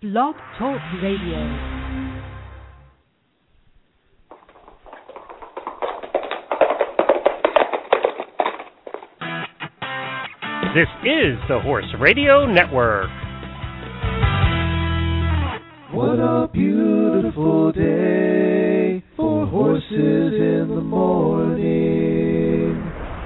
Blog Talk Radio. This is the Horse Radio Network. What a beautiful day for horses in the morning.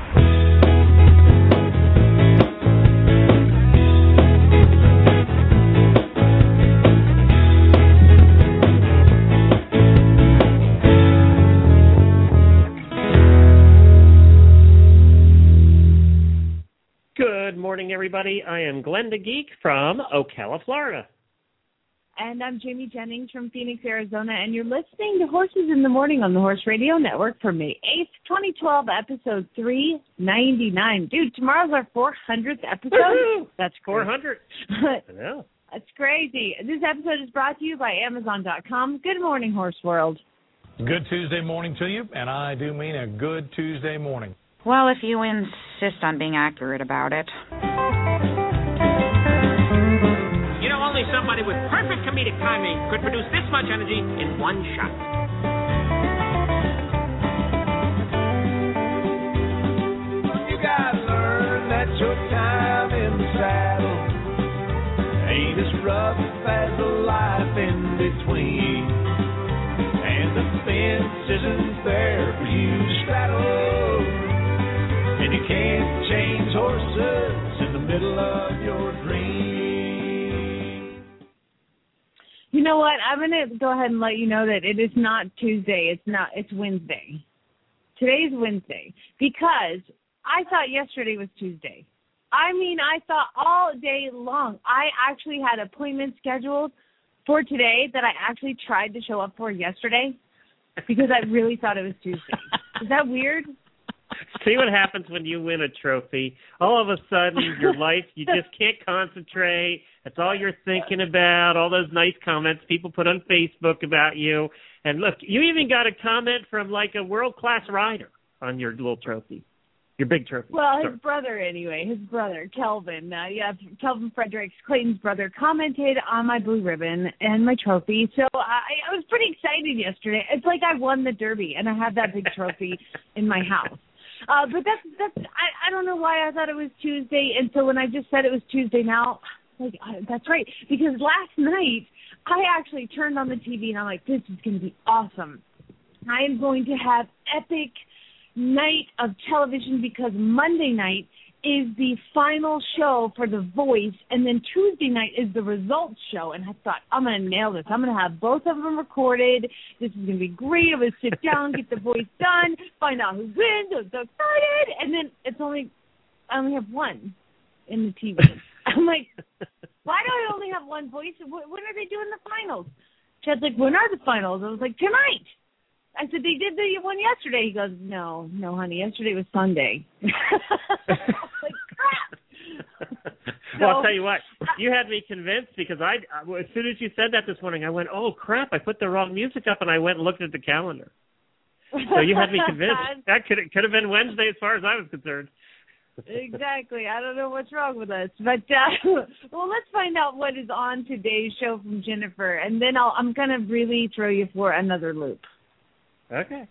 Good morning, everybody. I am Glenn the Geek from Ocala, Florida. And I'm Jamie Jennings from Phoenix, Arizona, and you're listening to Horses in the Morning on the Horse Radio Network for May 8th, 2012, episode 399. Dude, tomorrow's our 400th episode. Woo-hoo! That's crazy. 400. I know. That's crazy. This episode is brought to you by Amazon.com. Good morning, Horse World. Good Tuesday morning to you, and I do mean a good Tuesday morning. Well, if you insist on being accurate about it. You know, only somebody with perfect comedic timing could produce this much energy in one shot. You gotta learn that your time in the saddle ain't as rough as the life in between. And the fence isn't there for you to straddle. And you can't change horses in the middle of your dream. You know what? I'm going to go ahead and let you know that it is not Tuesday. It's Wednesday. Today's Wednesday because I thought yesterday was Tuesday. I mean, I thought all day long. I actually had appointments scheduled for today that I actually tried to show up for yesterday because I really thought it was Tuesday. Is that weird? See what happens when you win a trophy. All of a sudden, your life, you just can't concentrate. That's all you're thinking about, all those nice comments people put on Facebook about you. And look, you even got a comment from like a world-class rider on your little trophy, your big trophy. Well, his brother anyway, Kelvin. Kelvin Fredericks, Clayton's brother, commented on my blue ribbon and my trophy. So I was pretty excited yesterday. It's like I won the Derby, and I have that big trophy in my house. But I don't know why I thought it was Tuesday, and so when I just said it was Tuesday now, that's right, because last night I actually turned on the TV and I'm like, this is going to be awesome. I am going to have epic night of television because Monday night is the final show for The Voice, and then Tuesday night is the results show. And I thought, I'm going to nail this. I'm going to have both of them recorded. This is going to be great. I'm going to sit down, get The Voice done, find out who wins. I'm so excited. And then I only have one in the TV. I'm like, why do I only have one voice? When are they doing the finals? Chad's like, when are the finals? I was like, tonight. I said, they did the one yesterday. He goes, no, honey, yesterday was Sunday. Like, crap. Well, I'll tell you what, you had me convinced because as soon as you said that this morning, I went, oh, crap, I put the wrong music up, and I went and looked at the calendar. So you had me convinced. That could have been Wednesday as far as I was concerned. Exactly. I don't know what's wrong with us. But, well, let's find out what is on today's show from Jennifer, and then I'm going to really throw you for another loop. Okay.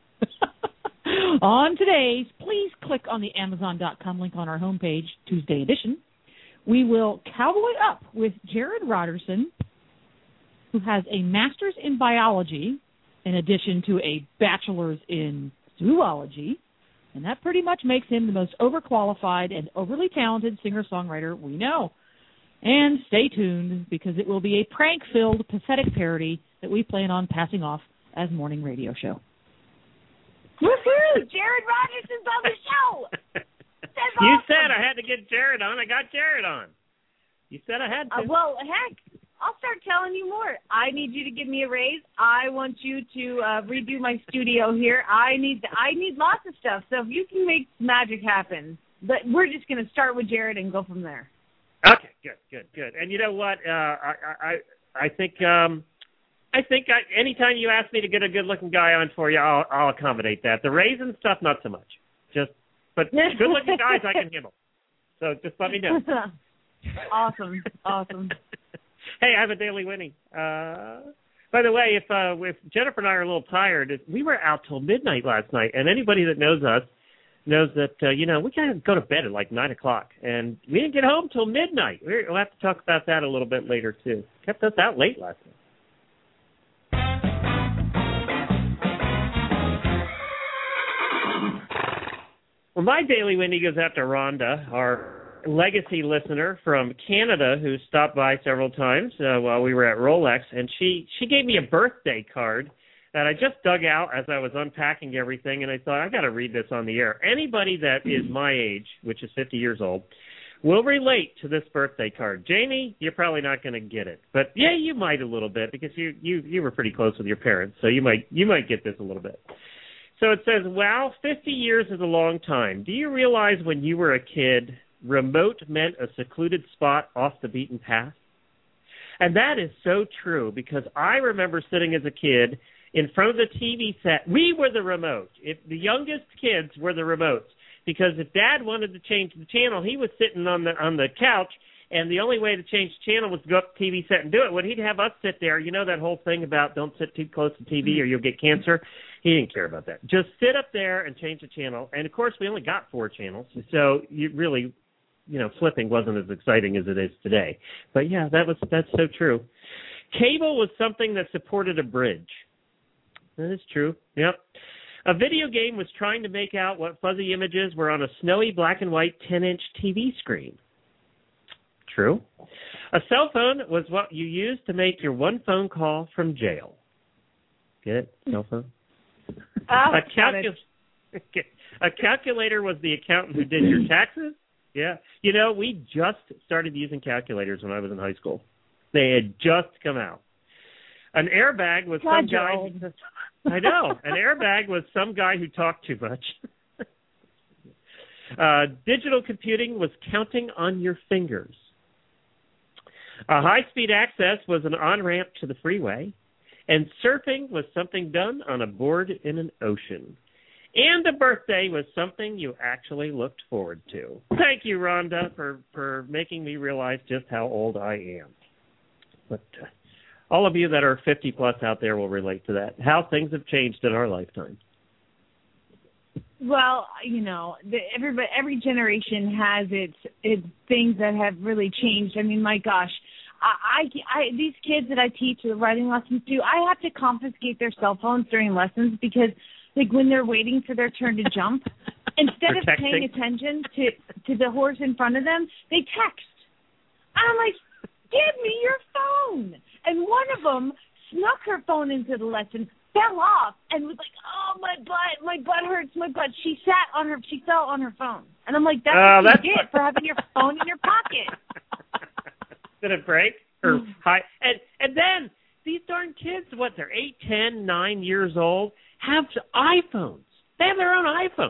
On today's, please click on the Amazon.com link on our homepage, Tuesday edition. We will cowboy up with Jared Roderson, who has a master's in biology in addition to a bachelor's in zoology, and that pretty much makes him the most overqualified and overly talented singer-songwriter we know. And stay tuned, because it will be a prank-filled, pathetic parody that we plan on passing off as morning radio show. Woohoo! Jared Roderson's on the show! That's You awesome. said I had to get Jared on. I got Jared on. You said I had to. Well, heck, I'll start telling you more. I need you to give me a raise. I want you to redo my studio here. I need lots of stuff. So if you can make magic happen, but we're just going to start with Jared and go from there. Okay, good. And you know what? I think anytime you ask me to get a good-looking guy on for you, I'll accommodate that. The raisin stuff, not so much. But good-looking guys I can handle. So just let me know. Awesome. Hey, I have a daily winning. By the way, if Jennifer and I are a little tired, we were out till midnight last night, and anybody that knows us knows that, we kind of go to bed at like 9 o'clock, and we didn't get home till midnight. We'll have to talk about that a little bit later, too. Kept us out late last night. Well, my daily winning goes out to Rhonda, our legacy listener from Canada who stopped by several times while we were at Rolex, and she gave me a birthday card that I just dug out as I was unpacking everything, and I thought, I got to read this on the air. Anybody that is my age, which is 50 years old, will relate to this birthday card. Jamie, you're probably not going to get it, but yeah, you might a little bit because you were pretty close with your parents, so you might get this a little bit. So it says, wow, 50 years is a long time. Do you realize when you were a kid, remote meant a secluded spot off the beaten path? And that is so true, because I remember sitting as a kid in front of the TV set. We were the remote. If the youngest kids were the remotes, because if Dad wanted to change the channel, he was sitting on the couch, and the only way to change the channel was to go up to the TV set and do it. When he'd have us sit there, you know that whole thing about don't sit too close to TV or you'll get cancer? He didn't care about that. Just sit up there and change the channel. And, of course, we only got 4 channels, so you really, flipping wasn't as exciting as it is today. But, yeah, that's so true. Cable was something that supported a bridge. That is true. Yep. A video game was trying to make out what fuzzy images were on a snowy black and white 10-inch TV screen. True. A cell phone was what you used to make your one phone call from jail. Get it? Cell phone? A calculator was the accountant who did your taxes. Yeah. We just started using calculators when I was in high school. They had just come out. An airbag was some guy. I know. An airbag was some guy who talked too much. Digital computing was counting on your fingers. High-speed access was an on-ramp to the freeway. And surfing was something done on a board in an ocean. And a birthday was something you actually looked forward to. Thank you, Rhonda, for making me realize just how old I am. But all of you that are 50-plus out there will relate to that, how things have changed in our lifetime. Well, every generation has its things that have really changed. I mean, my gosh, I these kids that I teach the writing lessons to, I have to confiscate their cell phones during lessons because, like, when they're waiting for their turn to jump, instead of paying attention to the horse in front of them, they text. And I'm like, give me your phone. And one of them snuck her phone into the lesson, fell off, and was like, oh, my butt hurts, my butt. She fell on her phone. And I'm like, that's what you get for having your phone in your pocket. Did it break? Or high? And then these darn kids, they're 8, 10, 9 years old, have iPhones. They have their own iPhone.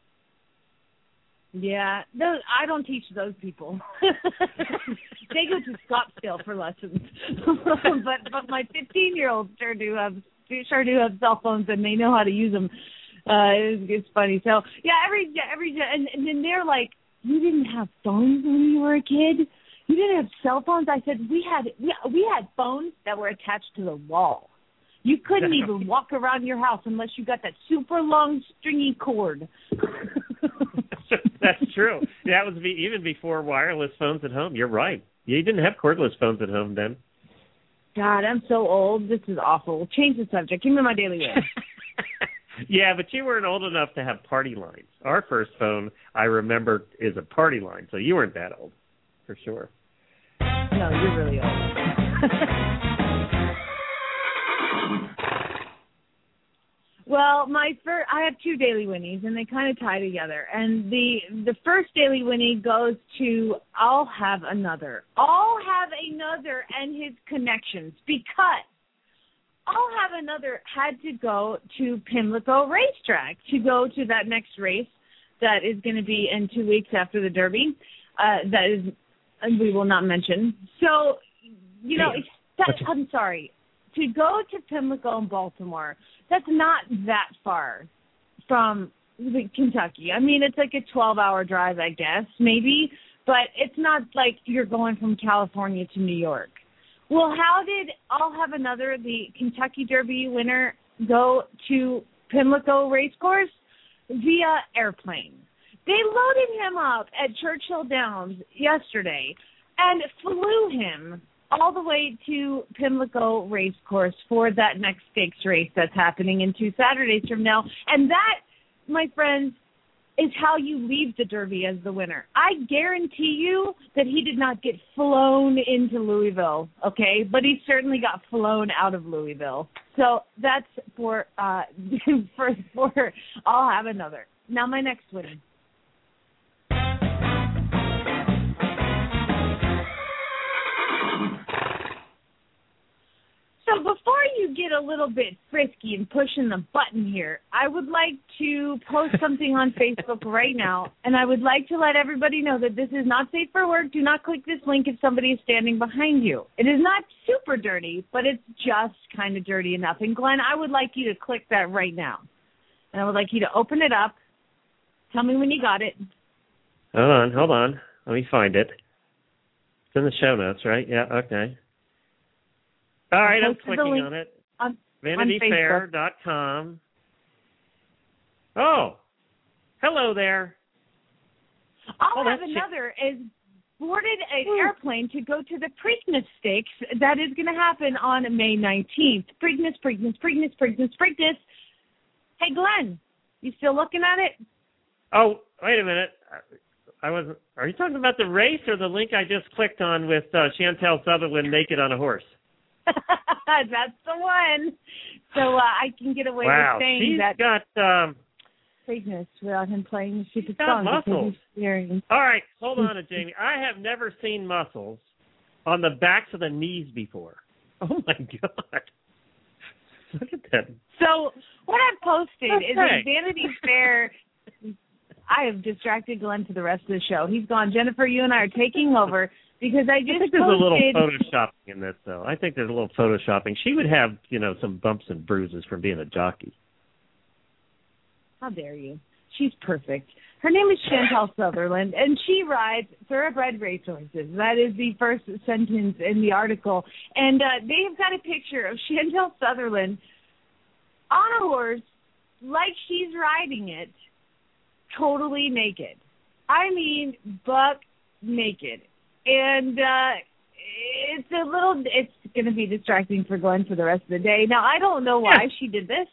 Yeah, I don't teach those people. They go to Scottsdale for lessons. but my 15-year-olds sure do have cell phones, and they know how to use them. It's funny. So yeah, every and then they're like, you didn't have phones when you were a kid? You didn't have cell phones? I said we had phones that were attached to the wall. You couldn't even walk around your house unless you got that super long stringy cord. That's true. That was even before wireless phones at home. You're right. You didn't have cordless phones at home then. God, I'm so old. This is awful. We'll change the subject. Give me my daily win. Yeah, but you weren't old enough to have party lines. Our first phone, I remember, is a party line, so you weren't that old, for sure. No, you're really old. Well, I have 2 daily winnies, and they kind of tie together. And the first daily winnie goes to I'll Have Another and his connections, because I'll Have Another had to go to Pimlico Racetrack to go to that next race that is going to be in 2 weeks after the Derby. That is, we will not mention. So, I'm sorry. To go to Pimlico in Baltimore, that's not that far from Kentucky. I mean, it's like a 12-hour drive, I guess, maybe, but it's not like you're going from California to New York. Well, how did I'll Have Another, the Kentucky Derby winner, go to Pimlico Racecourse? Via airplane. They loaded him up at Churchill Downs yesterday and flew him all the way to Pimlico Racecourse for that next stakes race that's happening in 2 Saturdays from now. And that, my friends, is how you leave the Derby as the winner. I guarantee you that he did not get flown into Louisville, okay? But he certainly got flown out of Louisville. So that's for I'll Have Another. Now my next winner. So before you get a little bit frisky and pushing the button here, I would like to post something on Facebook right now, and I would like to let everybody know that this is not safe for work. Do not click this link if somebody is standing behind you. It is not super dirty, but it's just kind of dirty enough. And, Glenn, I would like you to click that right now. And I would like you to open it up. Tell me when you got it. Hold on. Let me find it. It's in the show notes, right? Yeah, okay. All right, I'm clicking on it. VanityFair.com. Oh, hello there. I'll Have Another is boarded an airplane to go to the Preakness Stakes that is going to happen on May 19th. Preakness. Hey, Glenn, you still looking at it? Oh, wait a minute. Are you talking about the race or the link I just clicked on with Chantel Sutherland naked on a horse? That's the one. So I can get away with saying that. Wow, she's got Preakness without him playing the stupid got song. Muscles. All right, hold on, Jamie. I have never seen muscles on the backs of the knees before. Oh my God! Look at that. So what I've posted is a Vanity Fair. I have distracted Glenn for the rest of the show. He's gone. Jennifer, you and I are taking over. Because I think there's a little photoshopping in this, though. I think there's a little photoshopping. She would have, some bumps and bruises from being a jockey. How dare you? She's perfect. Her name is Chantel Sutherland, and she rides thoroughbred racehorses. That is the first sentence in the article. And they've got a picture of Chantel Sutherland on a horse like she's riding it, totally naked. I mean, buck naked. And it's going to be distracting for Glenn for the rest of the day. Now, I don't know why she did this,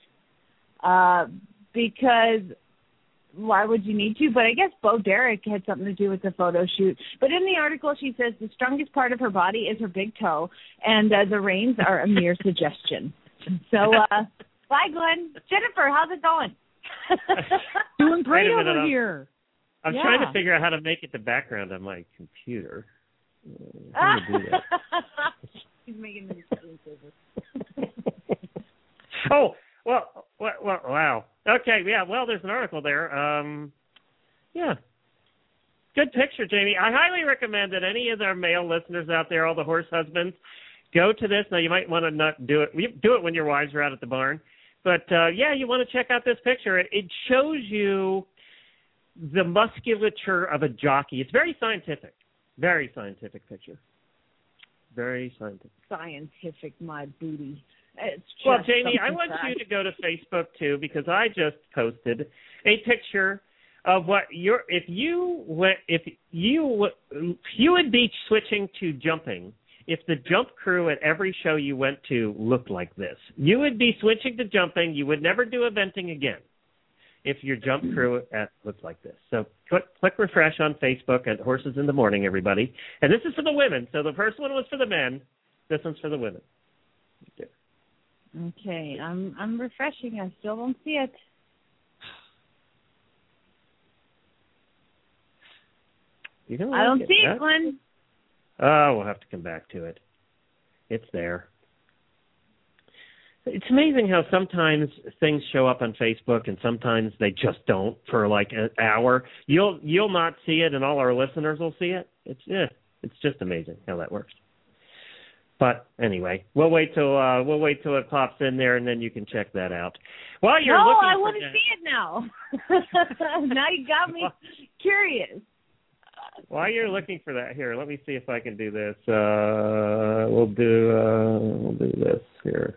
because why would you need to? But I guess Bo Derek had something to do with the photo shoot. But in the article, she says the strongest part of her body is her big toe, and the reins are a mere suggestion. So, bye, Glenn. Jennifer, how's it going? Doing great over here. I'm trying to figure out how to make it the background on my computer. How do you do that? He's making the screensaver. Oh, well, wow. Okay, yeah, well, there's an article there. Yeah. Good picture, Jamie. I highly recommend that any of our male listeners out there, all the horse husbands, go to this. Now, you might want to not do it. Do it when your wives are out at the barn. But, you want to check out this picture. It shows you the musculature of a jockey. It's very scientific. Very scientific picture. Very scientific. Scientific, my booty. It's just well, Jamie, I want you to go to Facebook, too, because I just posted a picture of what if you would be switching to jumping if the jump crew at every show you went to looked like this. You would be switching to jumping. You would never do eventing again if your jump crew looked like this. So click refresh on Facebook at Horses in the Morning, everybody. And this is for the women. So the first one was for the men. This one's for the women. Okay, I'm refreshing. I still don't see it. I don't see it, Glenn. Oh, we'll have to come back to it. It's there. It's amazing how sometimes things show up on Facebook and sometimes they just don't for like an hour. You'll not see it and all our listeners will see it. It's just amazing how that works. But anyway, we'll wait till it pops in there and then you can check that out. While you're looking I want to see it now. Now you got me curious. While you're looking for that, here, let me see if I can do this. We'll do this here.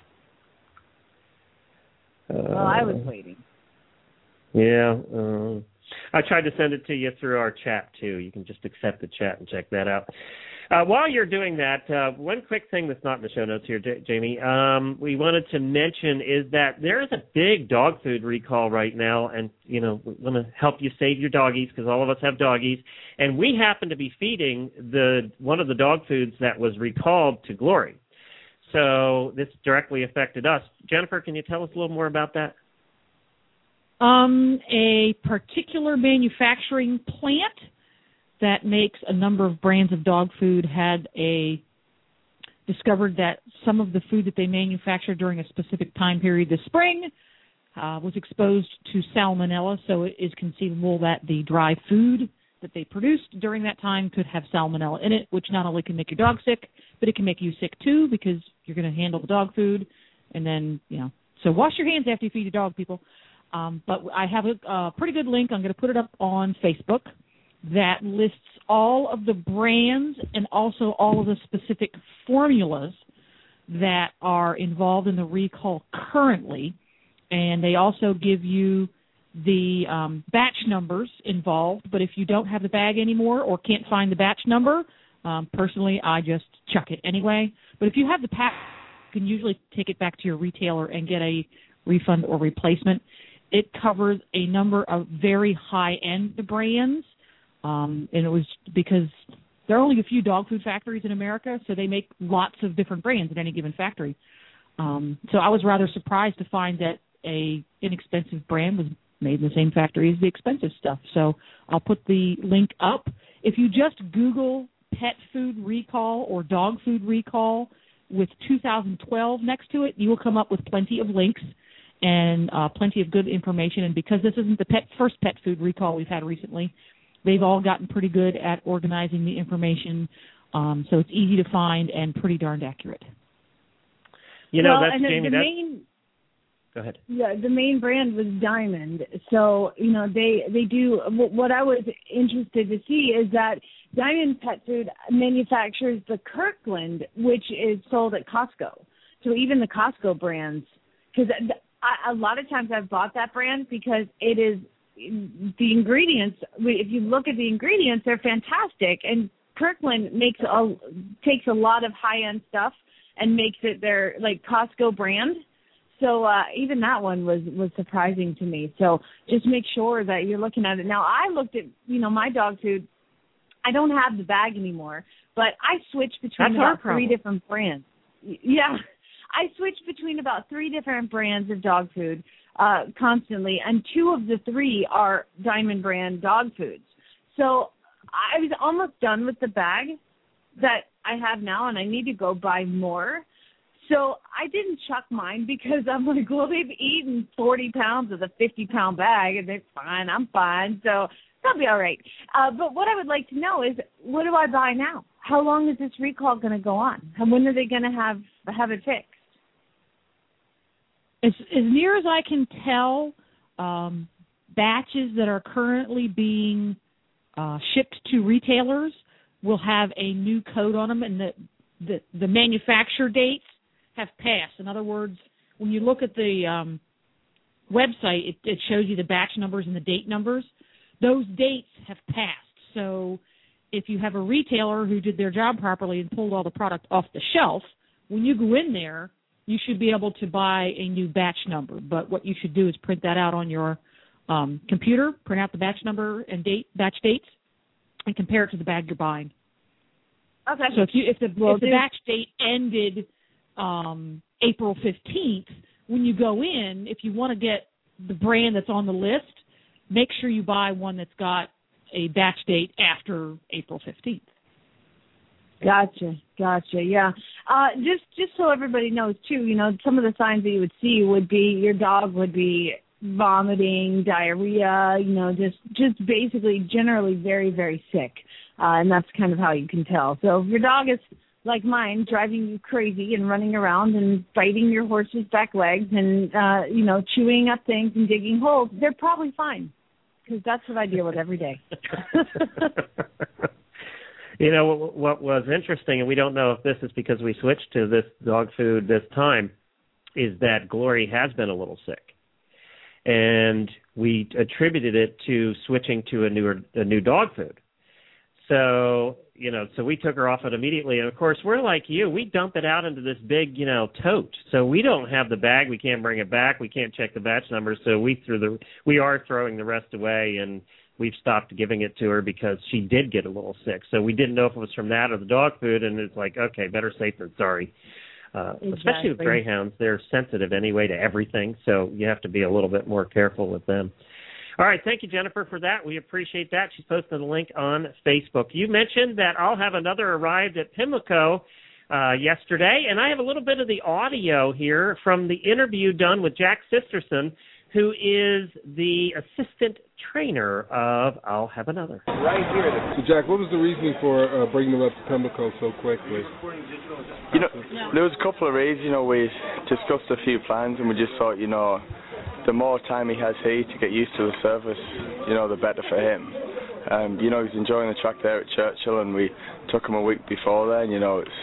Well, I was waiting. Yeah. I tried to send it to you through our chat, too. You can just accept the chat and check that out. While you're doing that, one quick thing that's not in the show notes here, Jamie, we wanted to mention is that there is a big dog food recall right now, and, we want to help you save your doggies because all of us have doggies, and we happen to be feeding one of the dog foods that was recalled to Glory. So this directly affected us. Jennifer, can you tell us a little more about that? A particular manufacturing plant that makes a number of brands of dog food had discovered that some of the food that they manufactured during a specific time period this spring was exposed to salmonella, so it is conceivable that the dry food that they produced during that time could have salmonella in it, which not only can make your dog sick, but it can make you sick too because you're going to handle the dog food. And then, so wash your hands after you feed your dog, people. But I have a pretty good link. I'm going to put it up on Facebook that lists all of the brands and also all of the specific formulas that are involved in the recall currently. And they also give you the batch numbers involved. But if you don't have the bag anymore or can't find the batch number, personally, I just chuck it anyway. But if you have the pack, you can usually take it back to your retailer and get a refund or replacement. It covers a number of very high-end brands, and it was because there are only a few dog food factories in America, so they make lots of different brands at any given factory. So I was rather surprised to find that a inexpensive brand was made in the same factory as the expensive stuff. So I'll put the link up. If you just Google pet food recall or dog food recall with 2012 next to it, you will come up with plenty of links and plenty of good information. And because this isn't the first pet food recall we've had recently, they've all gotten pretty good at organizing the information, so it's easy to find and pretty darned accurate. That's Jamie. Go ahead. Yeah, the main brand was Diamond. So, they do, what I was interested to see is that Diamond Pet Food manufactures the Kirkland, which is sold at Costco. So even the Costco brands, because a lot of times I've bought that brand because it is the ingredients. If you look at the ingredients, they're fantastic. And Kirkland takes a lot of high-end stuff and makes it their Costco brand. So even that one was surprising to me. So just make sure that you're looking at it. Now, I looked at, my dog food. I don't have the bag anymore, but I switch between about 3 different brands. Yeah, I switch between about 3 different brands of dog food constantly, and 2 of the 3 are Diamond brand dog foods. So I was almost done with the bag that I have now, and I need to go buy more. So I didn't chuck mine because I'm like, well, they've eaten 40 pounds of the 50-pound bag, and they're fine. I'm fine. So that'll be all right. But what I would like to know is, what do I buy now? How long is this recall going to go on? And when are they going to have it fixed? As near as I can tell, batches that are currently being shipped to retailers will have a new code on them, and the manufacture dates have passed. In other words, when you look at the website, it shows you the batch numbers and the date numbers. Those dates have passed. So if you have a retailer who did their job properly and pulled all the product off the shelf, when you go in there, you should be able to buy a new batch number. But what you should do is print that out on your computer, print out the batch number and batch dates, and compare it to the bag you're buying. Okay. So if the batch date ended April 15th, when you go in, if you want to get the brand that's on the list, make sure you buy one that's got a batch date after April 15th. Gotcha. Yeah. Just so everybody knows too, some of the signs that you would see would be your dog would be vomiting, diarrhea, just basically generally very, very sick. And that's kind of how you can tell. So if your dog is like mine, driving you crazy and running around and biting your horse's back legs and, chewing up things and digging holes, they're probably fine. because that's what I deal with every day. You know, what was interesting, and we don't know if this is because we switched to this dog food this time, is that Glory has been a little sick. And we attributed it to switching to a new dog food. So, so we took her off it immediately. And, of course, we're like you. We dump it out into this big, tote. So we don't have the bag. We can't bring it back. We can't check the batch numbers. So we are throwing the rest away, and we've stopped giving it to her because she did get a little sick. So we didn't know if it was from that or the dog food, and it's like, okay, better safe than sorry. Exactly. Especially with greyhounds, they're sensitive anyway to everything, so you have to be a little bit more careful with them. All right, thank you, Jennifer, for that. We appreciate that. She's posted a link on Facebook. You mentioned that I'll have another arrived at Pimlico yesterday, and I have a little bit of the audio here from the interview done with Jack Sisterson, who is the assistant trainer of I'll Have Another. Right here. So, Jack, what was the reasoning for bringing them up to Pimlico so quickly? There was a couple of reasons. We discussed a few plans, and we just thought, the more time he has here to get used to the service, the better for him. He's enjoying the track there at Churchill, and we took him a week before then.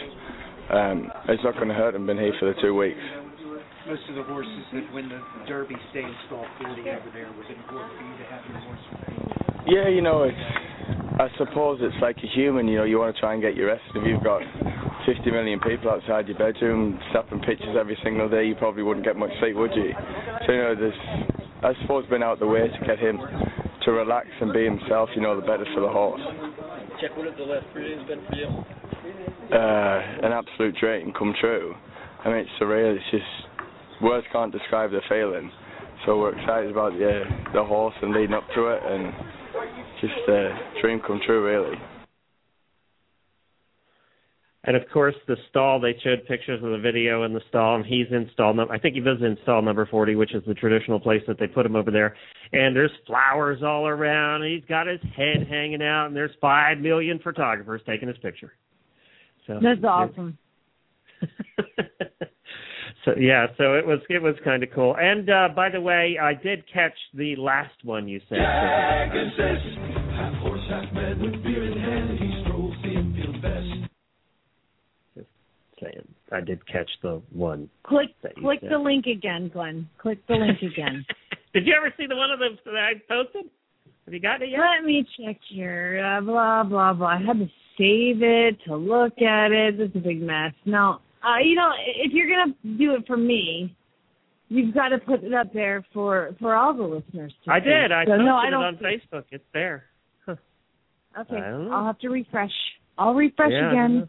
It's not going to hurt him being here for the 2 weeks. Most of the horses that win the Derby stay in stall 30 over there. Was it important for you to have your horse with you? Yeah, I suppose it's like a human, you want to try and get your rest. If you've got 50 million people outside your bedroom snapping pictures every single day, you probably wouldn't get much sleep, would you? So, there's, I suppose, been out the way to get him to relax and be himself, the better for the horse. Jack, what have the last 3 days been for you? An absolute dream come true. I mean, it's surreal. It's just, words can't describe the feeling. So we're excited about the horse and leading up to it, and just a dream come true, really. And, of course, the stall, they showed pictures of the video in the stall, and he's in stall number, I think he was in stall number 40, which is the traditional place that they put him over there. And there's flowers all around, and he's got his head hanging out, and there's 5 million photographers taking his picture. So that's awesome. So it was kind of cool. And by the way, I did catch the last one you said. Jack and Sis, half horse, half man with beer in hand, he strolls the infield best. Just saying, I did catch the one. Click the link again, Glenn. Click the link again. Did you ever see the one of them that I posted? Have you gotten it yet? Let me check here. Blah blah blah. I had to save it to look at it. It's a big mess. No. If you're going to do it for me, you've got to put it up there for all the listeners to see. I did. I posted it on Facebook. It's there. Huh. Okay. I'll have to refresh. I'll refresh again.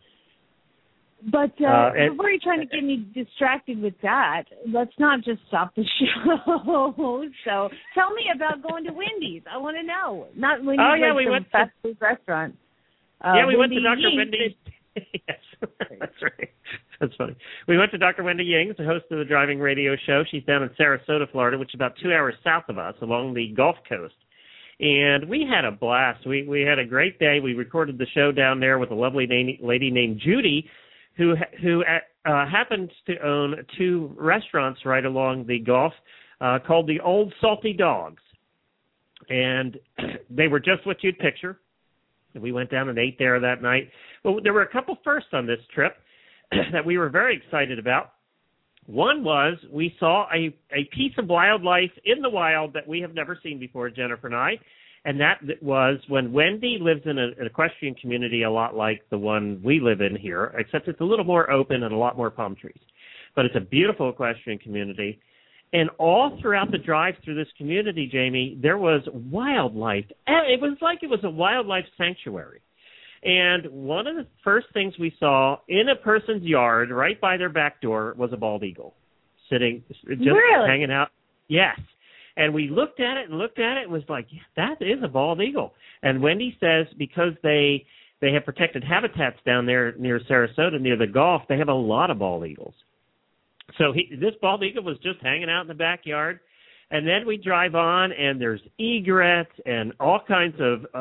But before you're trying to get me distracted with that, let's not just stop the show. So tell me about going to Wendy's. I want to know. Not Wendy's, we went to fast food restaurant. We went to Dr. Wendy's. Yes, that's right. That's funny. We went to Dr. Wendy Yings, the host of the Driving Radio Show. She's down in Sarasota, Florida, which is about 2 hours south of us along the Gulf Coast. And we had a blast. We had a great day. We recorded the show down there with a lovely lady named Judy, who happens to own 2 restaurants right along the Gulf called the Old Salty Dogs. And they were just what you'd picture. We went down and ate there that night. Well, there were a couple firsts on this trip that we were very excited about. One was we saw a piece of wildlife in the wild that we have never seen before, Jennifer and I, and that was when Wendy lives in an equestrian community a lot like the one we live in here, except it's a little more open and a lot more palm trees. But it's a beautiful equestrian community. And all throughout the drive through this community, Jamie, there was wildlife. It was like it was a wildlife sanctuary. And one of the first things we saw in a person's yard right by their back door was a bald eagle sitting, just hanging out. Yes. And we looked at it and was like, yeah, that is a bald eagle. And Wendy says because they have protected habitats down there near Sarasota, near the Gulf, they have a lot of bald eagles. So this bald eagle was just hanging out in the backyard, and then we drive on, and there's egrets and all kinds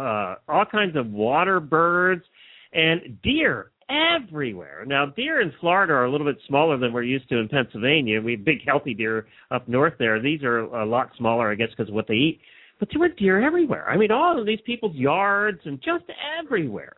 of water birds and deer everywhere. Now, deer in Florida are a little bit smaller than we're used to in Pennsylvania. We have big, healthy deer up north there. These are a lot smaller, I guess, because of what they eat. but there were deer everywhere. I mean, all of these people's yards and just everywhere.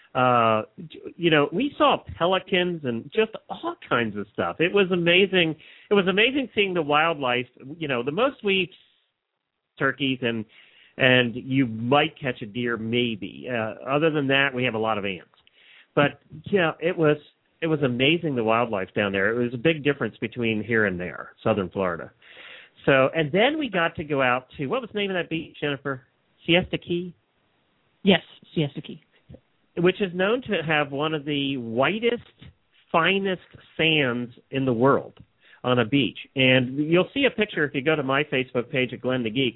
We saw pelicans and just all kinds of stuff. It was amazing. It was amazing seeing the wildlife. The most we turkeys and you might catch a deer maybe. Other than that, we have a lot of ants. But yeah, it was amazing, the wildlife down there. It was a big difference between here and there, southern Florida. So, and then we got to go out to, what was the name of that beach, Jennifer? Siesta Key? Yes, Siesta Key. Which is known to have one of the whitest, finest sands in the world on a beach. And you'll see a picture if you go to my Facebook page at Glenn the Geek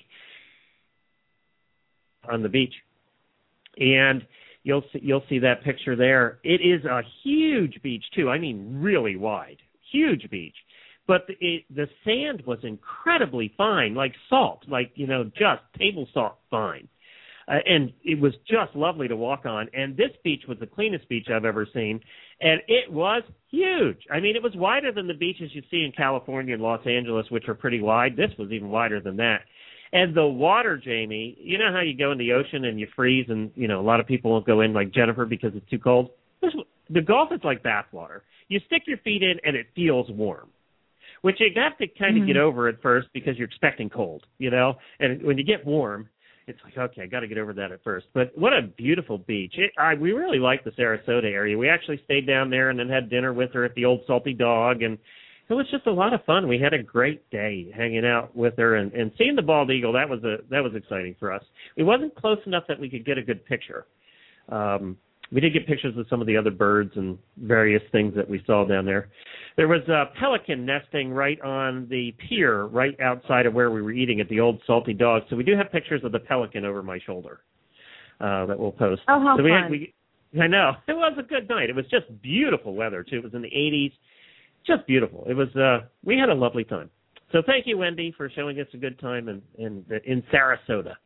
on the beach. And you'll see that picture there. It is a huge beach, too. I mean, really wide. Huge beach. But the sand was incredibly fine, like salt, just table salt fine. And it was just lovely to walk on. And this beach was the cleanest beach I've ever seen. And it was huge. I mean, it was wider than the beaches you see in California and Los Angeles, which are pretty wide. This was even wider than that. And the water, Jamie, you know how you go in the ocean and you freeze and, a lot of people won't go in like Jennifer because it's too cold? The Gulf is like bath water. You stick your feet in and it feels warm, which you have to kind of get over at first because you're expecting cold, And when you get warm, it's like, okay, I got to get over that at first. But what a beautiful beach. We really liked the Sarasota area. We actually stayed down there and then had dinner with her at the Old Salty Dog, and it was just a lot of fun. We had a great day hanging out with her and seeing the bald eagle. That was exciting for us. It wasn't close enough that we could get a good picture. We did get pictures of some of the other birds and various things that we saw down there. There was a pelican nesting right on the pier right outside of where we were eating at the Old Salty Dog. So we do have pictures of the pelican over my shoulder that we'll post. Oh, how fun. I know. It was a good night. It was just beautiful weather, too. It was in the 80s. Just beautiful. It was. We had a lovely time. So thank you, Wendy, for showing us a good time in Sarasota.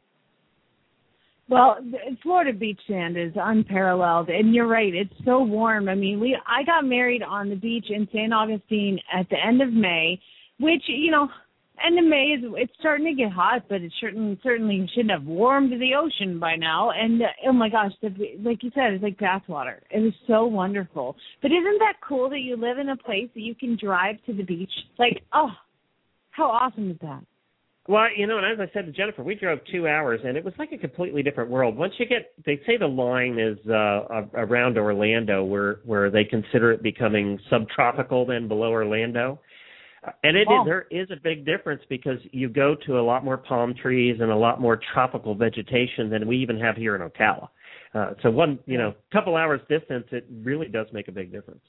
Well, Florida beach sand is unparalleled, and you're right. It's so warm. I mean, I got married on the beach in St. Augustine at the end of May, which, end of May it's starting to get hot, but it certainly shouldn't have warmed the ocean by now. And oh my gosh, like you said, it's like bathwater. It was so wonderful. But isn't that cool that you live in a place that you can drive to the beach? Like, oh, how awesome is that? Well, and as I said to Jennifer, we drove 2 hours, and it was like a completely different world. Once you they say the line is around Orlando, where they consider it becoming subtropical then below Orlando. And there is a big difference because you go to a lot more palm trees and a lot more tropical vegetation than we even have here in Ocala. So couple hours distance, it really does make a big difference.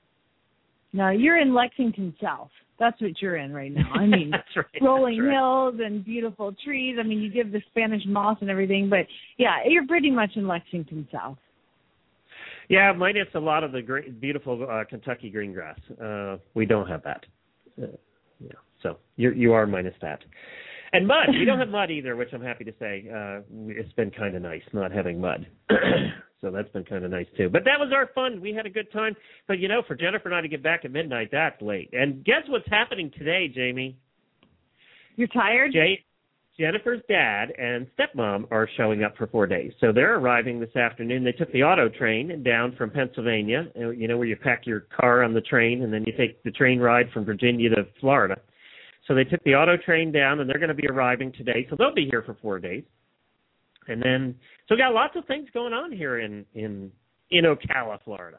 No, you're in Lexington South. That's what you're in right now. I mean, that's right, rolling hills and beautiful trees. I mean, you give the Spanish moss and everything, but yeah, you're pretty much in Lexington South. Yeah, minus a lot of the great, beautiful Kentucky green grass. We don't have that. So you are minus that. And mud. We don't have mud either, which I'm happy to say. It's been kind of nice not having mud. So that's been kind of nice, too. But that was our fun. We had a good time. But, for Jennifer and I to get back at midnight, that's late. And guess what's happening today, Jamie? You're tired? Jennifer's dad and stepmom are showing up for 4 days. So they're arriving this afternoon. They took the auto train down from Pennsylvania, where you pack your car on the train, and then you take the train ride from Virginia to Florida. So they took the auto train down, and they're going to be arriving today. So they'll be here for 4 days. And then, so we got lots of things going on here in Ocala, Florida.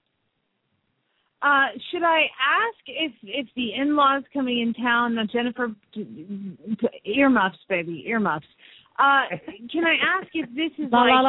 Should I ask if the in-laws coming in town, Jennifer, earmuffs, baby, earmuffs. Can I ask if this is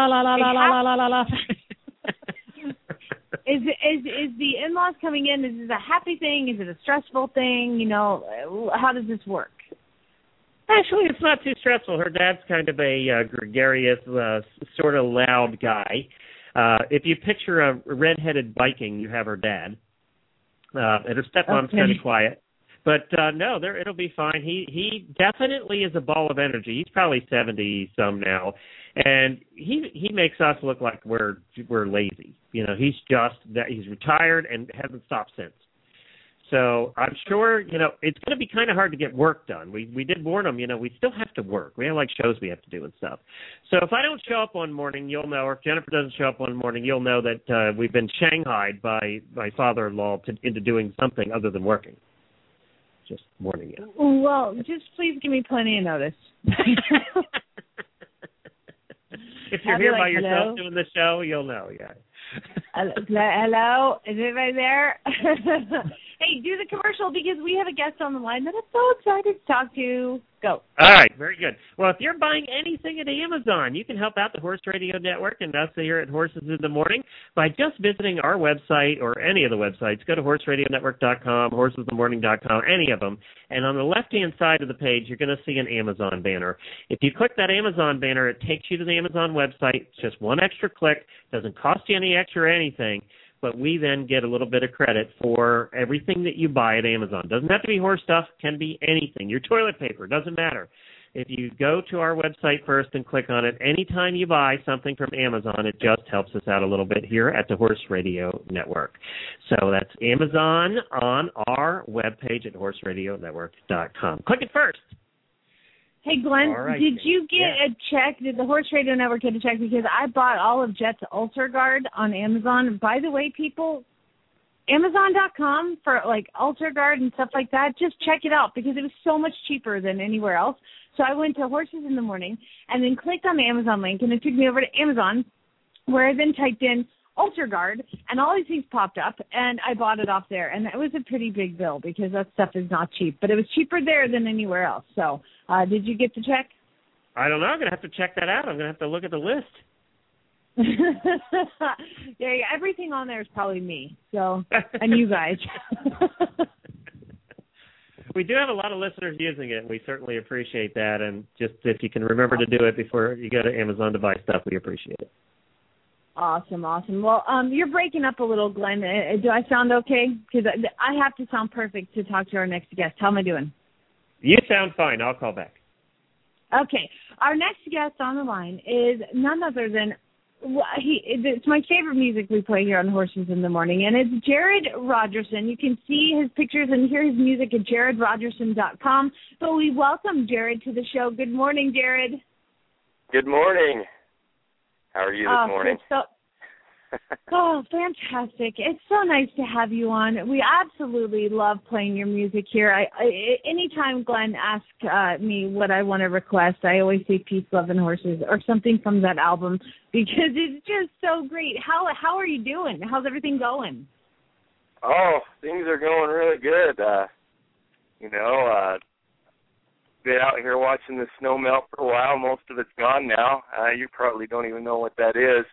Is the in-laws coming in? Is this a happy thing? Is it a stressful thing? How does this work? Actually, it's not too stressful. Her dad's kind of a gregarious, sort of loud guy. If you picture a red-headed Viking, you have her dad. And her stepmom's kind of quiet. But, no, it'll be fine. He definitely is a ball of energy. He's probably 70-some now. And he makes us look like we're lazy. He's retired and hasn't stopped since. So I'm sure, it's going to be kind of hard to get work done. We did warn them, we still have to work. We have shows we have to do and stuff. So if I don't show up one morning, you'll know, or if Jennifer doesn't show up one morning, you'll know that we've been shanghaied by my father-in-law into doing something other than working. Just warning you. Well, just please give me plenty of notice. If you're here by yourself doing the show, you'll know, yeah. Hello? Is anybody there? Hey, do the commercial because we have a guest on the line that I'm so excited to talk to. Go. All right, very good. Well, if you're buying anything at Amazon, you can help out the Horse Radio Network and us here at Horses in the Morning by just visiting our website or any of the websites. Go to horseradionetwork.com, horsesinthemorning.com, any of them. And on the left-hand side of the page, you're going to see an Amazon banner. If you click that Amazon banner, it takes you to the Amazon website. It's just one extra click. Doesn't cost you any extra or anything. But we then get a little bit of credit for everything that you buy at Amazon. Doesn't have to be horse stuff, can be anything. Your toilet paper, doesn't matter. If you go to our website first and click on it, anytime you buy something from Amazon, it just helps us out a little bit here at the Horse Radio Network. So that's Amazon on our webpage at horseradionetwork.com. Click it first. Hey, Glenn, right, did you get a check? Did the Horse Radio Network get a check? Because I bought all of Jet's Ulcer Guard on Amazon. By the way, people, Amazon.com for Ulcer Guard and stuff like that, just check it out because it was so much cheaper than anywhere else. So I went to Horses in the Morning and then clicked on the Amazon link, and it took me over to Amazon, where I then typed in Ulcer Guard, and all these things popped up, and I bought it off there. And it was a pretty big bill because that stuff is not cheap. But it was cheaper there than anywhere else. So did you get the check? I don't know. I'm going to have to check that out. I'm going to have to look at the list. Yeah, everything on there is probably me. So, and you guys. We do have a lot of listeners using it, and we certainly appreciate that. And just if you can remember to do it before you go to Amazon to buy stuff, we appreciate it. Awesome. Well, you're breaking up a little, Glenn. Do I sound okay? Because I have to sound perfect to talk to our next guest. How am I doing? You sound fine. I'll call back. Okay. Our next guest on the line is none other than, it's my favorite music we play here on Horses in the Morning, and it's Jared Rogerson. You can see his pictures and hear his music at jaredrogerson.com. But we welcome Jared to the show. Good morning, Jared. Good morning. How are you this morning? Fantastic. It's so nice to have you on. We absolutely love playing your music here. Anytime Glenn asks me what I want to request, I always say Peace, Love, and Horses or something from that album because it's just so great. How are you doing? How's everything going? Oh, things are going really good. Been out here watching the snow melt for a while. Most of it's gone now. You probably don't even know what that is.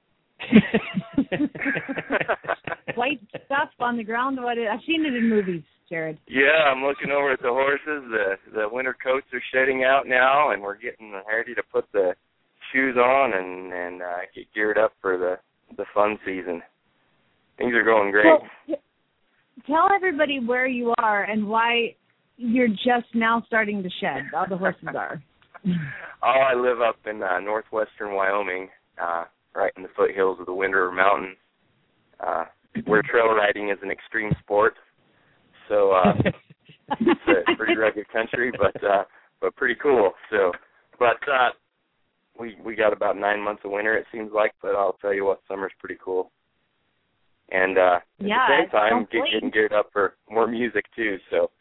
White stuff on the ground. I've seen it in movies, Jared. Yeah, I'm looking over at the horses. The winter coats are shedding out now, and we're getting ready to put the shoes on and get geared up for the fun season. Things are going great. Well, tell everybody where you are and why you're just now starting to shed. All the horses are. I live up in northwestern Wyoming, right in the foothills of the Wind River Mountains, where trail riding is an extreme sport. So it's a pretty rugged country, but pretty cool. So, but we got about 9 months of winter, it seems like. But I'll tell you what, summer's pretty cool. And at the same time, getting geared up for more music too. So.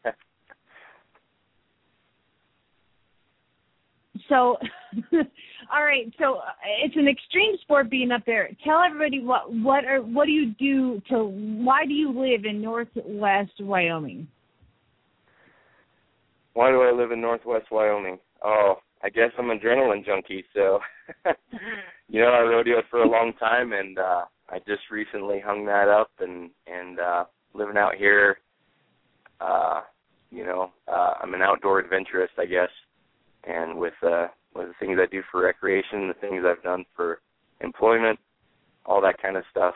So, all right. So it's an extreme sport being up there. Tell everybody what do you do why do you live in Northwest Wyoming? Why do I live in Northwest Wyoming? Oh, I guess I'm an adrenaline junkie. So, I rodeoed for a long time, and I just recently hung that up and living out here. I'm an outdoor adventurist, I guess. And with the things I do for recreation, the things I've done for employment, all that kind of stuff,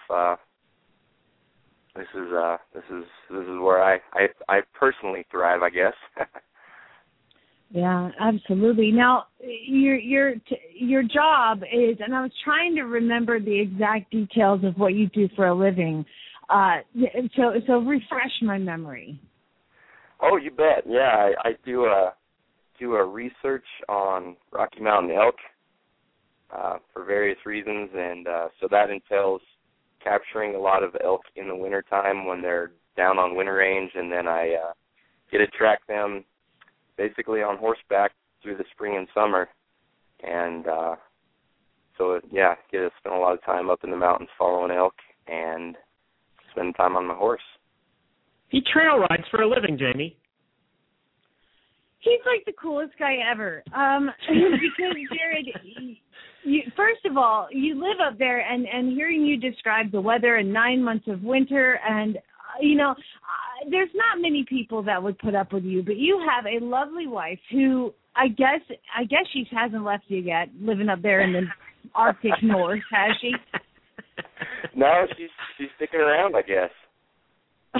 this is where I personally thrive, I guess. Yeah, absolutely. Now, your job is, and I was trying to remember the exact details of what you do for a living. So refresh my memory. Oh, you bet. Yeah, I do a research on Rocky Mountain elk for various reasons, and so that entails capturing a lot of elk in the wintertime when they're down on winter range, and then I get to track them basically on horseback through the spring and summer. And so, yeah, get to spend a lot of time up in the mountains following elk and spend time on my horse. He trail rides for a living, Jamie. He's like the coolest guy ever. Because, Jared, first of all, you live up there, and hearing you describe the weather and 9 months of winter, and, there's not many people that would put up with you, but you have a lovely wife who I guess she hasn't left you yet, living up there in the Arctic North, has she? No, she's sticking around, I guess.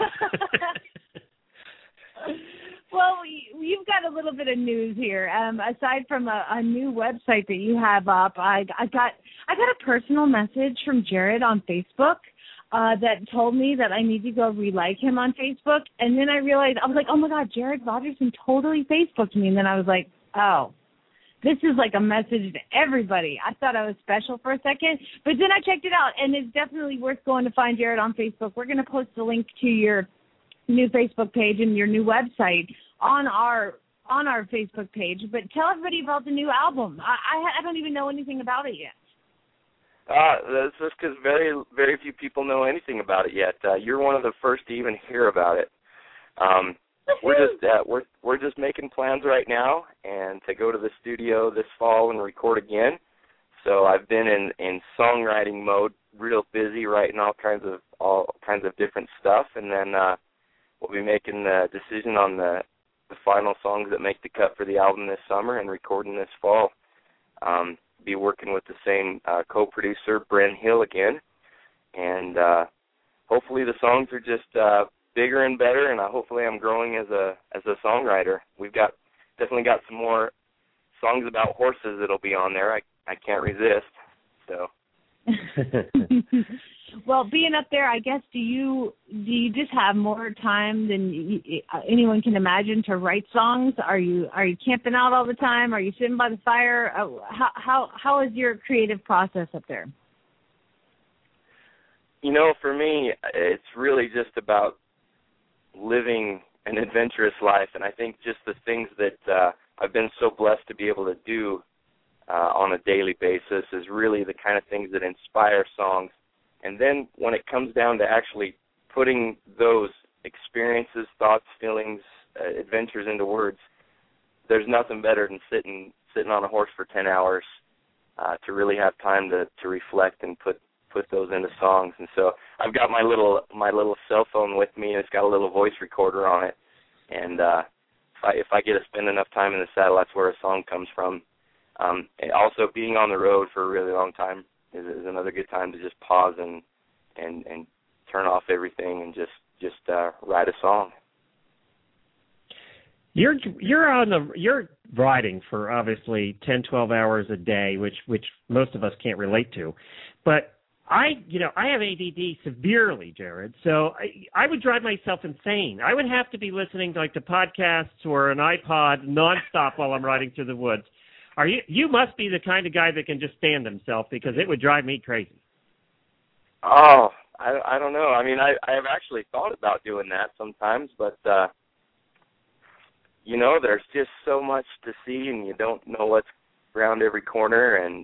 Well, you've got a little bit of news here. Aside from a new website that you have up, I got a personal message from Jared on Facebook that told me that I need to go re-like him on Facebook. And then I realized, I was like, oh, my God, Jared Rogerson totally Facebooked me. And then I was like, oh, this is like a message to everybody. I thought I was special for a second. But then I checked it out, and it's definitely worth going to find Jared on Facebook. We're going to post the link to your new Facebook page and your new website on our Facebook page. But tell everybody about the new album. I don't even know anything about it yet. That's just because very, very few people know anything about it yet. You're one of the first to even hear about it. We're just making plans right now, and to go to the studio this fall and record again. So I've been in songwriting mode, real busy, writing all kinds of different stuff, and then we'll be making the decision on the final songs that make the cut for the album this summer and recording this fall. Be working with the same co-producer, Bren Hill, again, and hopefully the songs are just bigger and better, and hopefully I'm growing as a songwriter. We've definitely got some more songs about horses that'll be on there. I can't resist. So. Well, being up there, I guess, do you just have more time than anyone can imagine to write songs? Are you camping out all the time? Are you sitting by the fire? How is your creative process up there? For me, it's really just about living an adventurous life, and I think just the things that I've been so blessed to be able to do on a daily basis is really the kind of things that inspire songs. And then when it comes down to actually putting those experiences, thoughts, feelings, adventures into words, there's nothing better than sitting on a horse for 10 hours to really have time to reflect and put those into songs. And so I've got my little cell phone with me, and it's got a little voice recorder on it. And if I get to spend enough time in the saddle, that's where a song comes from. And also being on the road for a really long time is another good time to just pause and turn off everything and just write a song. You're riding for obviously 10, 12 hours a day, which most of us can't relate to. But I have ADD severely, Jared. So I would drive myself insane. I would have to be listening to podcasts or an iPod nonstop while I'm riding through the woods. You must be the kind of guy that can just stand himself, because it would drive me crazy. Oh, I don't know. I mean, I've actually thought about doing that sometimes, but there's just so much to see, and you don't know what's around every corner, and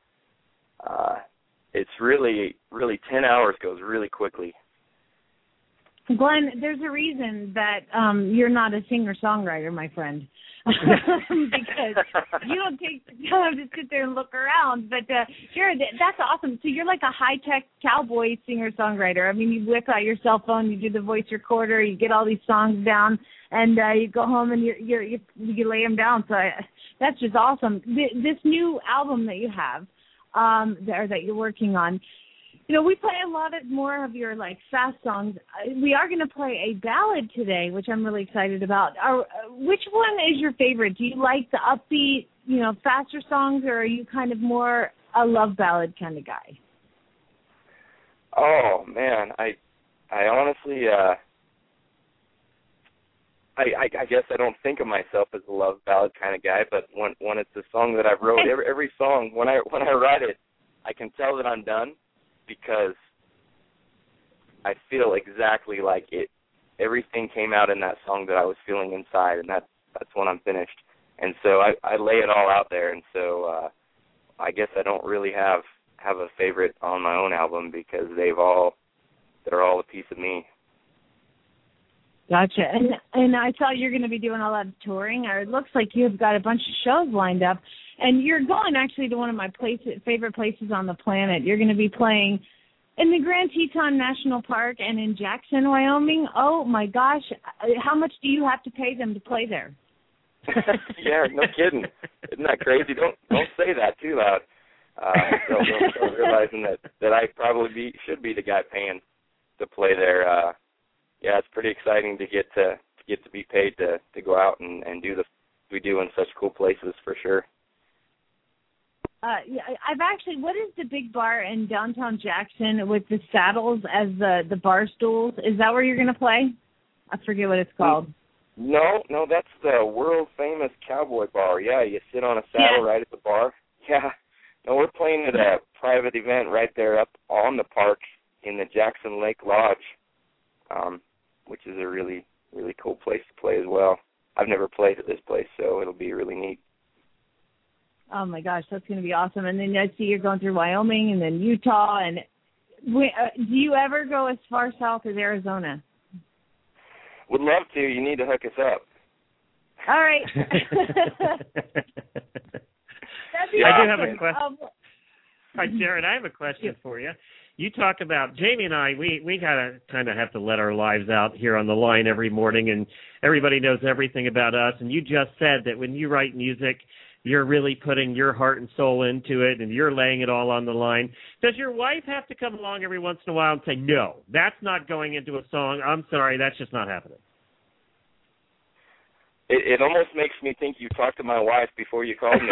it's really 10 hours goes really quickly. Glenn, there's a reason that you're not a singer-songwriter, my friend, because you don't take the time to sit there and look around. But, Jared, that's awesome. So you're like a high-tech cowboy singer-songwriter. I mean, you whip out your cell phone, you do the voice recorder, you get all these songs down, and you go home and you lay them down. So that's just awesome. This new album that you have, or that you're working on, we play a lot more of your fast songs. We are going to play a ballad today, which I'm really excited about. Which one is your favorite? Do you like the upbeat, faster songs, or are you kind of more a love ballad kind of guy? Oh man, I honestly, I guess I don't think of myself as a love ballad kind of guy, but when it's a song that I've wrote, every song when I write it, I can tell that I'm done because I feel exactly like it. Everything came out in that song that I was feeling inside, and that's when I'm finished. And so I lay it all out there, and so I guess I don't really have a favorite on my own album because they're all a piece of me. Gotcha. And I saw you're going to be doing a lot of touring, or it looks like you've got a bunch of shows lined up, and you're going actually to one of my favorite places on the planet. You're going to be playing in the Grand Teton National Park and in Jackson, Wyoming. Oh, my gosh. How much do you have to pay them to play there? Yeah, no kidding. Isn't that crazy? Don't say that too loud. So realizing that I probably should be the guy paying to play there. Yeah, it's pretty exciting to get to be paid to go out and do we do in such cool places for sure. Yeah, I've actually. What is the big bar in downtown Jackson with the saddles as the bar stools? Is that where you're going to play? I forget what it's called. No, that's the world famous Cowboy Bar. Yeah, you sit on a saddle right at the bar. Yeah. No, we're playing at a private event right there up on the park in the Jackson Lake Lodge, which is a really, really cool place to play as well. I've never played at this place, so it'll be really neat. Oh, my gosh, that's going to be awesome. And then I see you're going through Wyoming and then Utah. And do you ever go as far south as Arizona? Would love to. You need to hook us up. All right. I do have a question. Hi, Jared, I have a question for you. You talk about, Jamie and I, we gotta kind of have to let our lives out here on the line every morning, and everybody knows everything about us. And you just said that when you write music, you're really putting your heart and soul into it, and you're laying it all on the line. Does your wife have to come along every once in a while and say, no, that's not going into a song. I'm sorry, that's just not happening? It almost makes me think you talked to my wife before you called me.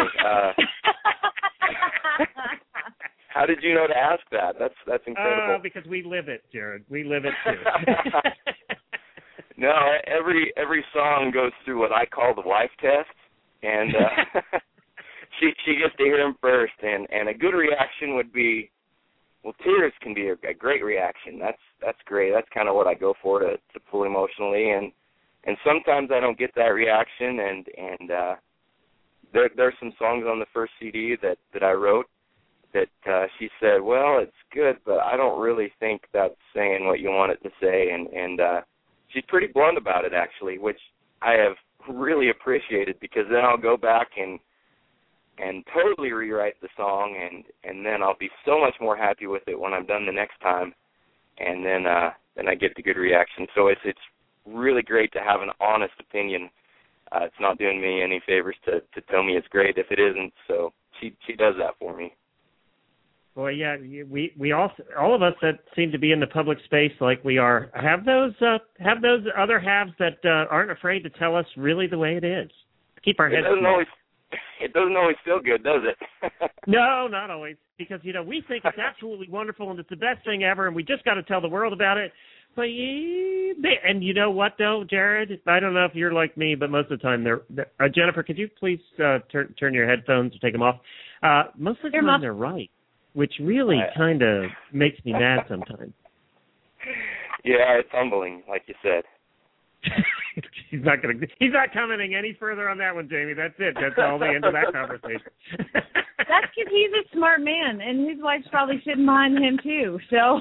How did you know to ask that? That's incredible. Because we live it, Jared. We live it too. No, every song goes through what I call the wife test, and she gets to hear them first. And a good reaction would be, well, tears can be a great reaction. That's great. That's kind of what I go for to pull emotionally. And sometimes I don't get that reaction. And there's some songs on the first CD that I wrote that she said, well, it's good, but I don't really think that's saying what you want it to say. And she's pretty blunt about it, actually, which I have really appreciated, because then I'll go back and totally rewrite the song, and then I'll be so much more happy with it when I'm done the next time, and then I get the good reaction. So it's really great to have an honest opinion. It's not doing me any favors to tell me it's great if it isn't. So she does that for me. Boy, yeah, we all of us that seem to be in the public space like we are have those other halves that aren't afraid to tell us really the way it is. Keep our heads. It doesn't always feel good, does it? No, not always, because we think it's absolutely wonderful and it's the best thing ever, and we just got to tell the world about it. But and you know what though, Jared? I don't know if you're like me, but most of the time Jennifer, could you please turn your headphones or take them off? Most of the time they're right, which really kind of makes me mad sometimes. Yeah, it's humbling, like you said. He's not commenting any further on that one, Jamie. That's it. That's all the end of that conversation. That's because he's a smart man, and his wife's probably sitting behind him too. So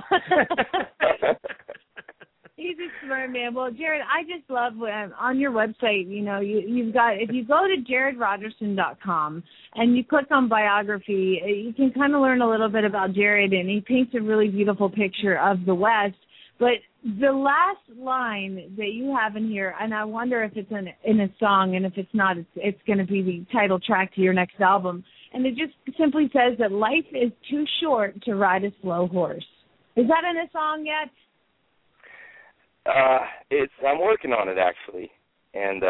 he's a smart man. Well, Jared, I just love on your website. You've got, if you go to JaredRoderson.com and you click on biography, you can kind of learn a little bit about Jared, and he paints a really beautiful picture of the West. But the last line that you have in here, and I wonder if it's in a song, and if it's not, it's going to be the title track to your next album. And it just simply says that life is too short to ride a slow horse. Is that in a song yet? I'm working on it, actually, and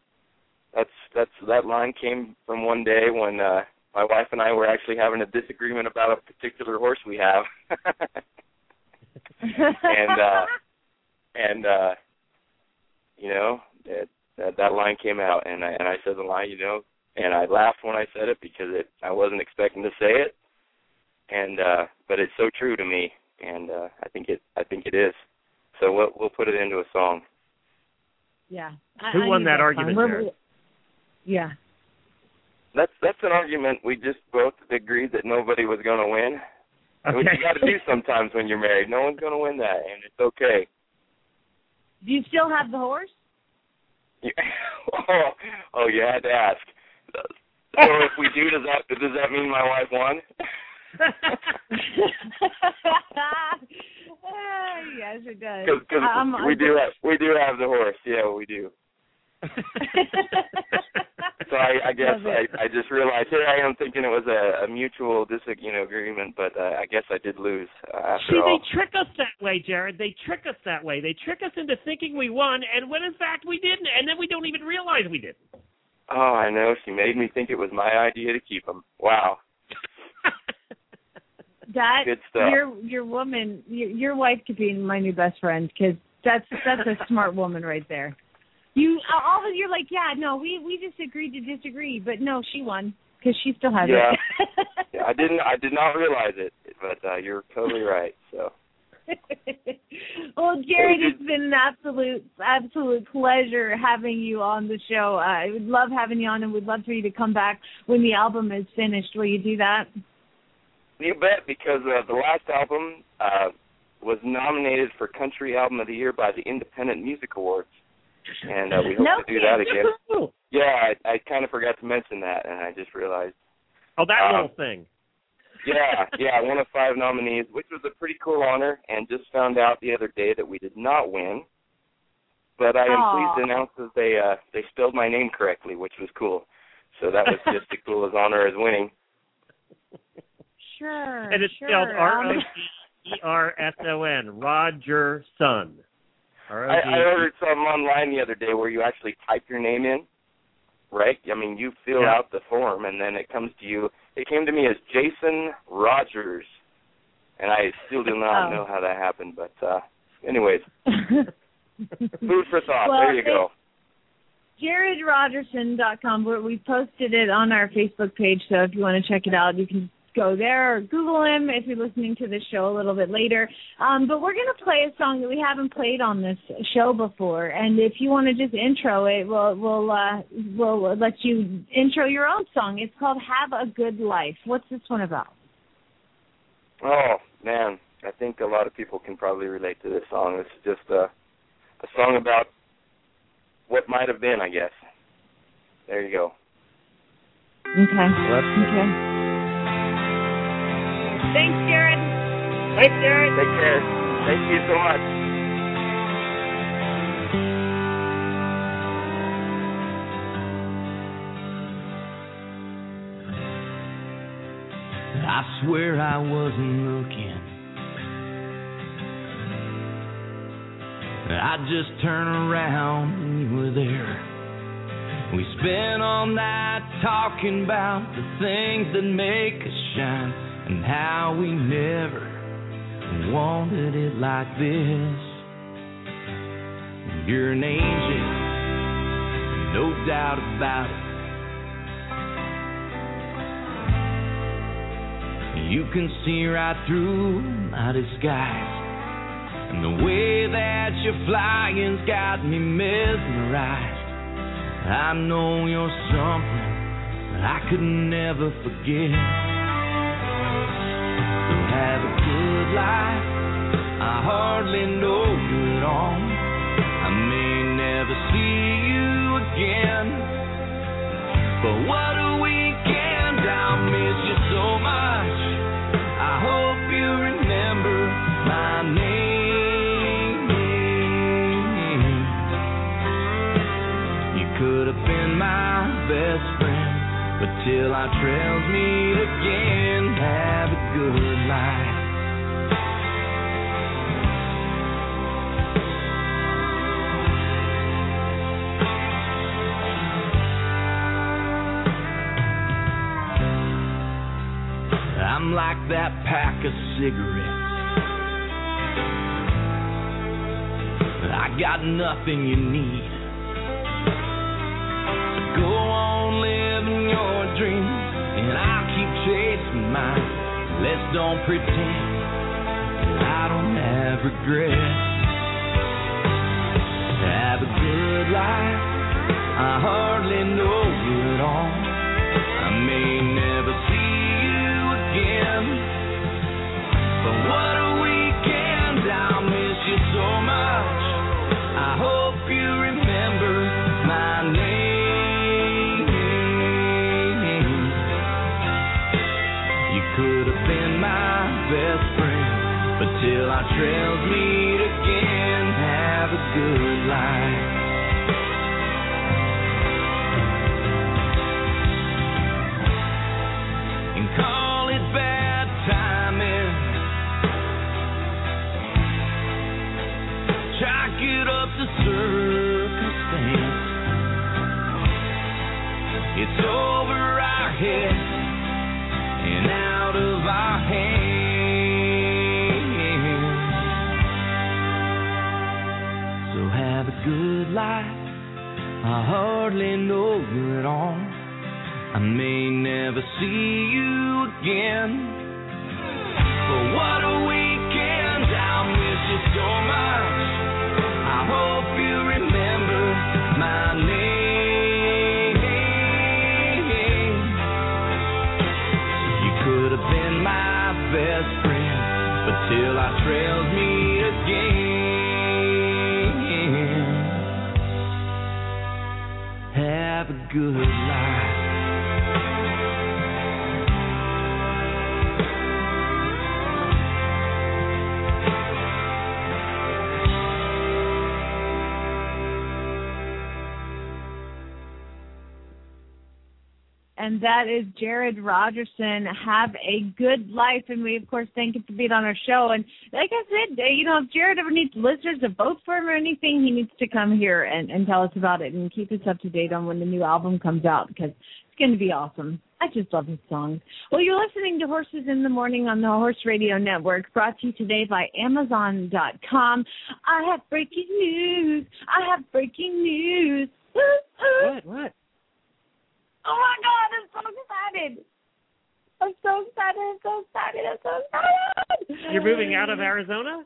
that line came from one day when my wife and I were actually having a disagreement about a particular horse we have. and you know, that line came out, and I said the line, you know, and I laughed when I said it because I wasn't expecting to say it, and but it's so true to me, and I think it is. So we'll put it into a song. Yeah. Who won that argument, Jared? Yeah. That's an argument we just both agreed that nobody was going to win. Okay. Which you got to do sometimes when you're married. No one's going to win that, and it's okay. Do you still have the horse? Yeah. Oh, you had to ask. So if we do, does that mean my wife won? Yes, it does. Because we do have the horse. Yeah, we do. So I guess I just realized here I am thinking it was a mutual agreement, but I guess I did lose after all. They trick us that way, Jared. They trick us that way. They trick us into thinking we won, and when in fact we didn't, and then we don't even realize we didn't. Oh, I know. She made me think it was my idea to keep them. Wow. Good stuff. Your woman, your wife could be my new best friend because that's a smart woman right there. You're like, yeah, no, we just agreed to disagree, but no, she won because she still has it. Yeah, I did not realize it, but you're totally right. So. Well, Jared, it's been an absolute pleasure having you on the show. I would love having you on, and we'd love for you to come back when the album is finished. Will you do that? You bet, because the last album was nominated for Country Album of the Year by the Independent Music Awards. And we hope to do that again. Yeah, I kind of forgot to mention that, and I just realized. Oh, that little thing. Yeah, one of 5 nominees, which was a pretty cool honor, and just found out the other day that we did not win. But I am pleased to announce that they spelled my name correctly, which was cool. So that was just as cool as honor as winning. Sure. And it's spelled Rogerson, Rogerson. I ordered something online the other day where you actually type your name in, right? I mean, you fill out the form, and then it comes to you. It came to me as Jason Rogers, and I still do not know how that happened. But anyways, food for thought. Well, there you go. JaredRogerson.com. We posted it on our Facebook page, so if you want to check it out, you can go there or Google him if you're listening to the show a little bit later. But we're going to play a song that we haven't played on this show before, and if you want to just intro it, we'll let you intro your own song. It's called Have a Good Life. What's this one about? Oh, man, I think a lot of people can probably relate to this song. It's just a song about what might have been, I guess. There you go. Okay. Thanks, Jared. Thanks, Jared. Take care. Thank you so much. I swear I wasn't looking. I just turned around and you were there. We spent all night talking about the things that make us shine, and how we never wanted it like this. You're an angel, no doubt about it. You can see right through my disguise, and the way that you're flying's got me mesmerized. I know you're something that I could never forget. Have a good life. I hardly know you at all. I may never see you again, but what a weekend. I'll miss you so much. I hope you remember my name. You could have been my best friend, but till our trails meet again, have a good life. I'm like that pack of cigarettes I got nothing you need. So go on living your dreams, and I'll keep chasing mine. Let's don't pretend that I don't have regrets. Have a good life, I hardly know you at all. I may never see you again, but what a weekend, I'll miss you so much. I hope you remember my name. You could have been my best friend, but till our trails meet again, have a good life. And call it bad timing, chalk it up to circumstance. It's over our heads and out of our hands. So have a good life, I hardly know you at all. I may never see you again, but what a weekend, I'll miss you so much. I hope you remember my name. You could have been my best friend, but till our trails meet again, have a good life. And that is Jared Rogerson. Have a good life. And we, of course, thank him for being on our show. And like I said, if Jared ever needs listeners to vote for him or anything, he needs to come here and tell us about it and keep us up to date on when the new album comes out, because it's going to be awesome. I just love his songs. Well, you're listening to Horses in the Morning on the Horse Radio Network, brought to you today by Amazon.com. I have breaking news. Ooh, ooh. What? Oh, my God, I'm so excited. You're moving out of Arizona?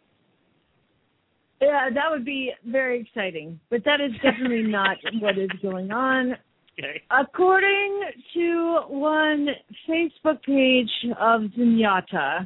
Yeah, that would be very exciting. But that is definitely not what is going on. Okay. According to one Facebook page of Zenyatta,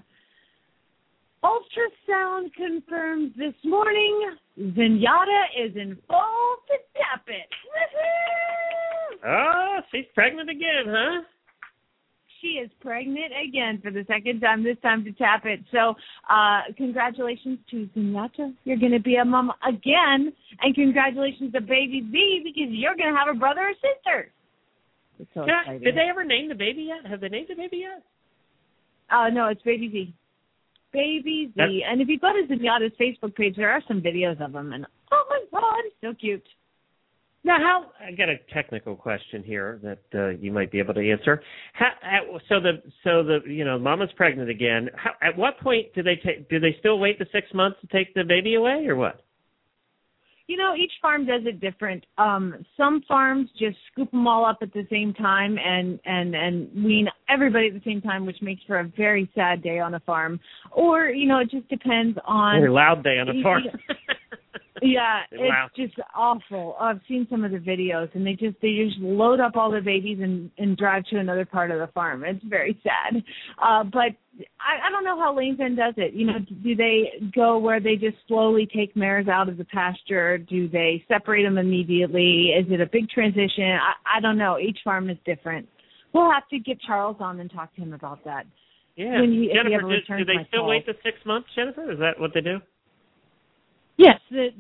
ultrasound confirms this morning Zenyatta is in full to tap it. Woohoo! Oh, she's pregnant again, huh? She is pregnant again for the second time, this time to tap it. So congratulations to Zenyatta. You're going to be a mom again. And congratulations to Baby Z, because you're going to have a brother or sister. It's so exciting. Did they ever name the baby yet? Have they named the baby yet? No, it's Baby Z. Baby Z. And if you go to Zenyatta's Facebook page, there are some videos of him. And oh, my God, it's so cute. Now, I got a technical question here that you might be able to answer. So Mama's pregnant again. At what point do they still wait the 6 months to take the baby away, or what? Each farm does it different. Some farms just scoop them all up at the same time and wean everybody at the same time, which makes for a very sad day on a farm. Or, it just depends on... Very loud day on a farm. Yeah, it's just awful. I've seen some of the videos, and they just load up all the babies and drive to another part of the farm. It's very sad. But I don't know how Lane's End does it. Do they go where they just slowly take mares out of the pasture? Do they separate them immediately? Is it a big transition? I don't know. Each farm is different. We'll have to get Charles on and talk to him about that. Yeah. Jennifer, do they still wait the 6 months, Jennifer? Is that what they do? Yes,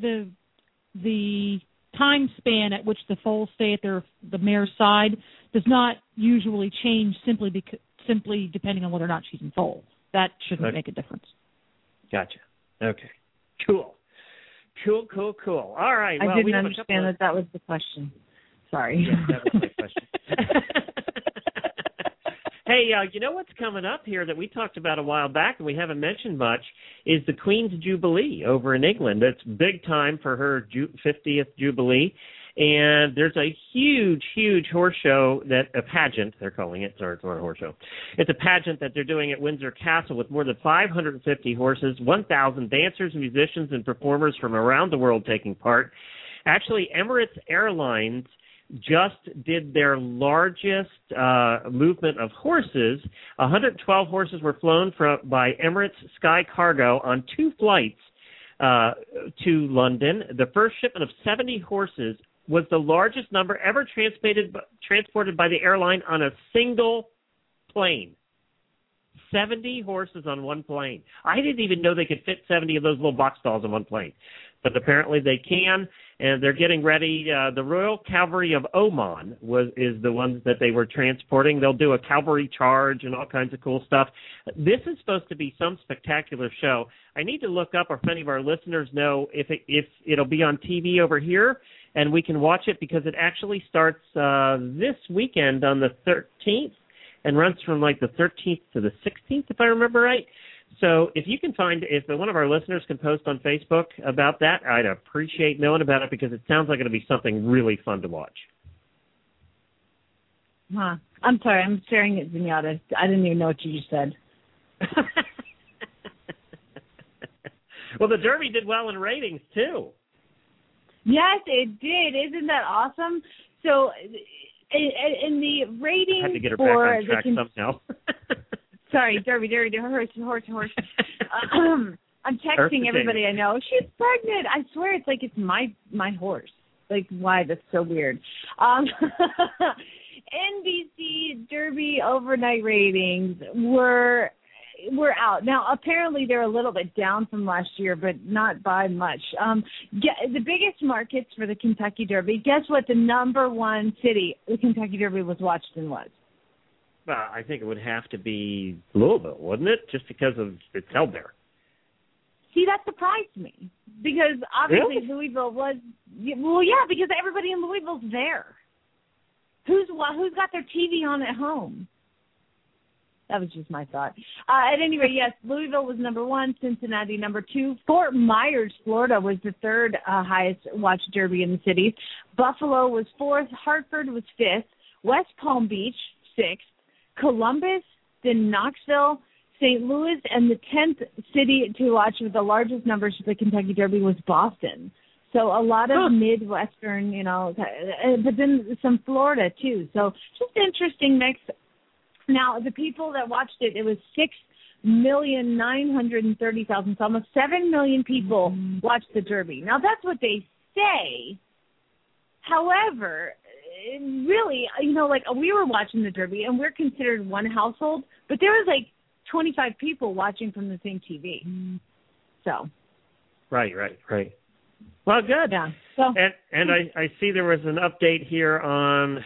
the time span at which the foals stay at the mare's side does not usually change simply depending on whether or not she's in foal. That shouldn't make a difference. Gotcha. Okay. Cool. All right. I didn't understand that was the question. Sorry. Yes, that was my question. Hey, you know what's coming up here that we talked about a while back and we haven't mentioned much is the Queen's Jubilee over in England. It's big time for her 50th Jubilee. And there's a huge, huge horse show, a pageant, they're calling it. Sorry, it's not a horse show. It's a pageant that they're doing at Windsor Castle with more than 550 horses, 1,000 dancers, musicians, and performers from around the world taking part. Actually, Emirates Airlines just did their largest movement of horses. 112 horses were flown by Emirates Sky Cargo on 2 flights to London. The first shipment of 70 horses was the largest number ever transported by the airline on a single plane. 70 horses on one plane. I didn't even know they could fit 70 of those little box stalls on one plane. But apparently they can, and they're getting ready. The Royal Cavalry of Oman is the ones that they were transporting. They'll do a cavalry charge and all kinds of cool stuff. This is supposed to be some spectacular show. I need to look up, or if any of our listeners know, if it'll be on TV over here, and we can watch it, because it actually starts this weekend on the 13th and runs from like the 13th to the 16th, if I remember right. So if you can if one of our listeners can post on Facebook about that, I'd appreciate knowing about it, because it sounds like it'll be something really fun to watch. Huh. I'm sorry, I'm staring at Zenyatta. I didn't even know what you just said. Well, the Derby did well in ratings, too. Yes, it did. Isn't that awesome? So, in the ratings I had to get her for back on track somehow. Sorry, Derby, horse. I'm texting everybody I know. She's pregnant. I swear it's like it's my horse. Like, why? That's so weird. NBC Derby overnight ratings were out. Now, apparently they're a little bit down from last year, but not by much. The biggest markets for the Kentucky Derby, guess what the number one city the Kentucky Derby was watched in was? Well, I think it would have to be Louisville, wouldn't it? Just because it's held there. See, that surprised me, because obviously Really? Louisville was, well, yeah, because everybody in Louisville's there. Who's got their TV on at home? That was just my thought. At any rate, yes, Louisville was number 1, Cincinnati number 2. Fort Myers, Florida was the third highest watched Derby in the city. Buffalo was 4th. Hartford was 5th. West Palm Beach, 6th. Columbus, then Knoxville, St. Louis, and the 10th city to watch with the largest numbers for the Kentucky Derby was Boston. So a lot of Midwestern, but then some Florida too. So just interesting mix. Now, the people that watched it, it was 6,930,000. So almost 7 million people watched the Derby. Now, that's what they say. However, really, we were watching the Derby, and we're considered one household, but there was like 25 people watching from the same TV. So. Right. Well, good. Yeah. So, and I see there was an update here on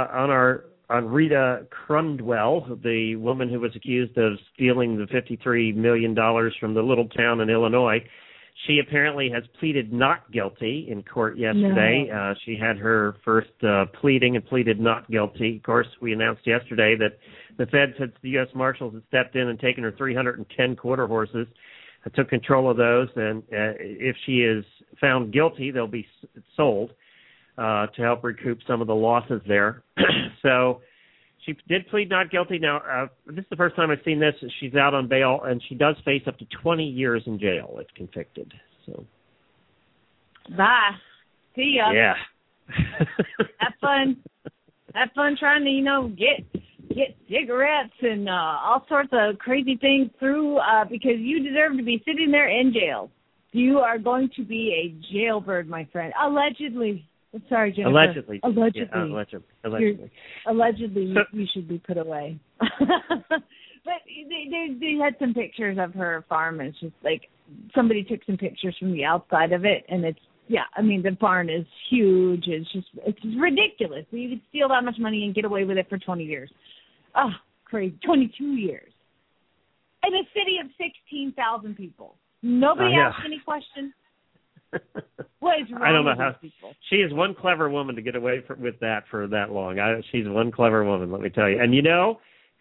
Rita Crundwell, the woman who was accused of stealing the $53 million from the little town in Illinois. She apparently has pleaded not guilty in court yesterday. No. She had her first pleading and pleaded not guilty. Of course, we announced yesterday that the Fed said the U.S. Marshals had stepped in and taken her 310 quarter horses, took control of those, and if she is found guilty, they'll be sold to help recoup some of the losses there. So she did plead not guilty. Now, this is the first time I've seen this. She's out on bail, and she does face up to 20 years in jail if convicted. So, bye. See ya. Yeah. Have fun trying to, get cigarettes and all sorts of crazy things through because you deserve to be sitting there in jail. You are going to be a jailbird, my friend. Allegedly. Sorry, Jennifer. Allegedly. Allegedly. Allegedly, you should be put away. But they had some pictures of her farm, and it's just like somebody took some pictures from the outside of it, and it's, the barn is huge. It's ridiculous. You could steal that much money and get away with it for 20 years. Oh, crazy. 22 years. In a city of 16,000 people. Nobody asked any question. What is wrong I don't know with how people? She is one clever woman to get away with that for that long. She's one clever woman, let me tell you. And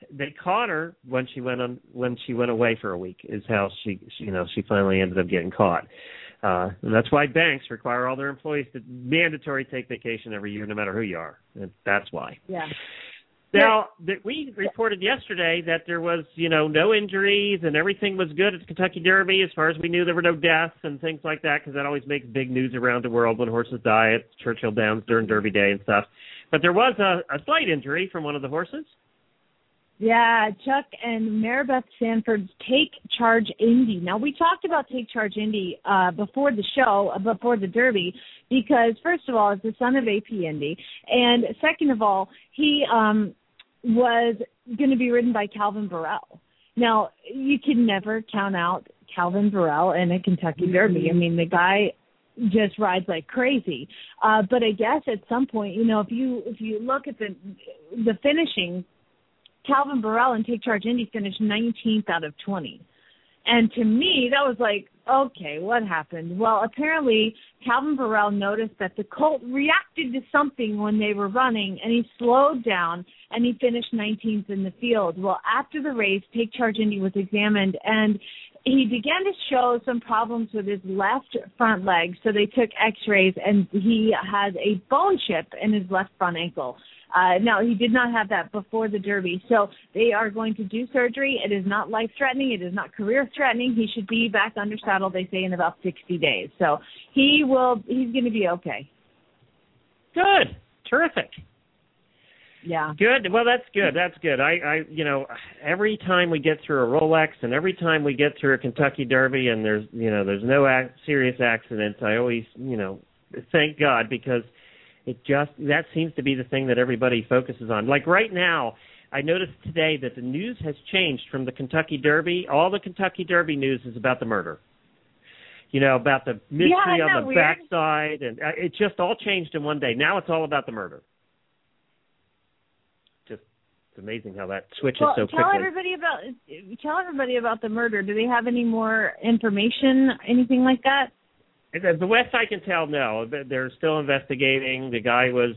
they caught her when she went away for a week. Is how she finally ended up getting caught. And that's why banks require all their employees to mandatory take vacation every year, no matter who you are. And that's why. Yeah. Now, we reported yesterday that there was, no injuries and everything was good at the Kentucky Derby. As far as we knew, there were no deaths and things like that, because that always makes big news around the world when horses die at Churchill Downs during Derby Day and stuff. But there was a slight injury from one of the horses. Yeah, Chuck and Maribeth Sanford's Take Charge Indy. Now, we talked about Take Charge Indy before the show, before the Derby, because, first of all, it's the son of AP Indy. And second of all, he was going to be ridden by Calvin Burrell. Now, you can never count out Calvin Burrell in a Kentucky Derby. I mean, the guy just rides like crazy. But I guess at some point, if you look at the finishing, Calvin Burrell and Take Charge Indy finished 19th out of 20. And to me, that was like, okay, what happened? Well, apparently Calvin Burrell noticed that the colt reacted to something when they were running, and he slowed down, and he finished 19th in the field. Well, after the race, Take Charge Indy was examined, and he began to show some problems with his left front leg, so they took x-rays, and he has a bone chip in his left front ankle. Now, he did not have that before the Derby, so they are going to do surgery. It is not life-threatening. It is not career-threatening. He should be back under saddle, they say, in about 60 days. So he's going to be okay. Good. Terrific. Yeah. Good. Well, that's good. That's good. I every time we get through a Rolex and every time we get through a Kentucky Derby and there's no serious accidents, I always, thank God, because that seems to be the thing that everybody focuses on. Like right now, I noticed today that the news has changed from the Kentucky Derby. All the Kentucky Derby news is about the murder. About the mystery on the backside, and it just all changed in one day. Now it's all about the murder. Just it's amazing how that switches so quickly. Tell everybody about the murder. Do they have any more information, anything like that? The best I can tell, no. They're still investigating. The guy was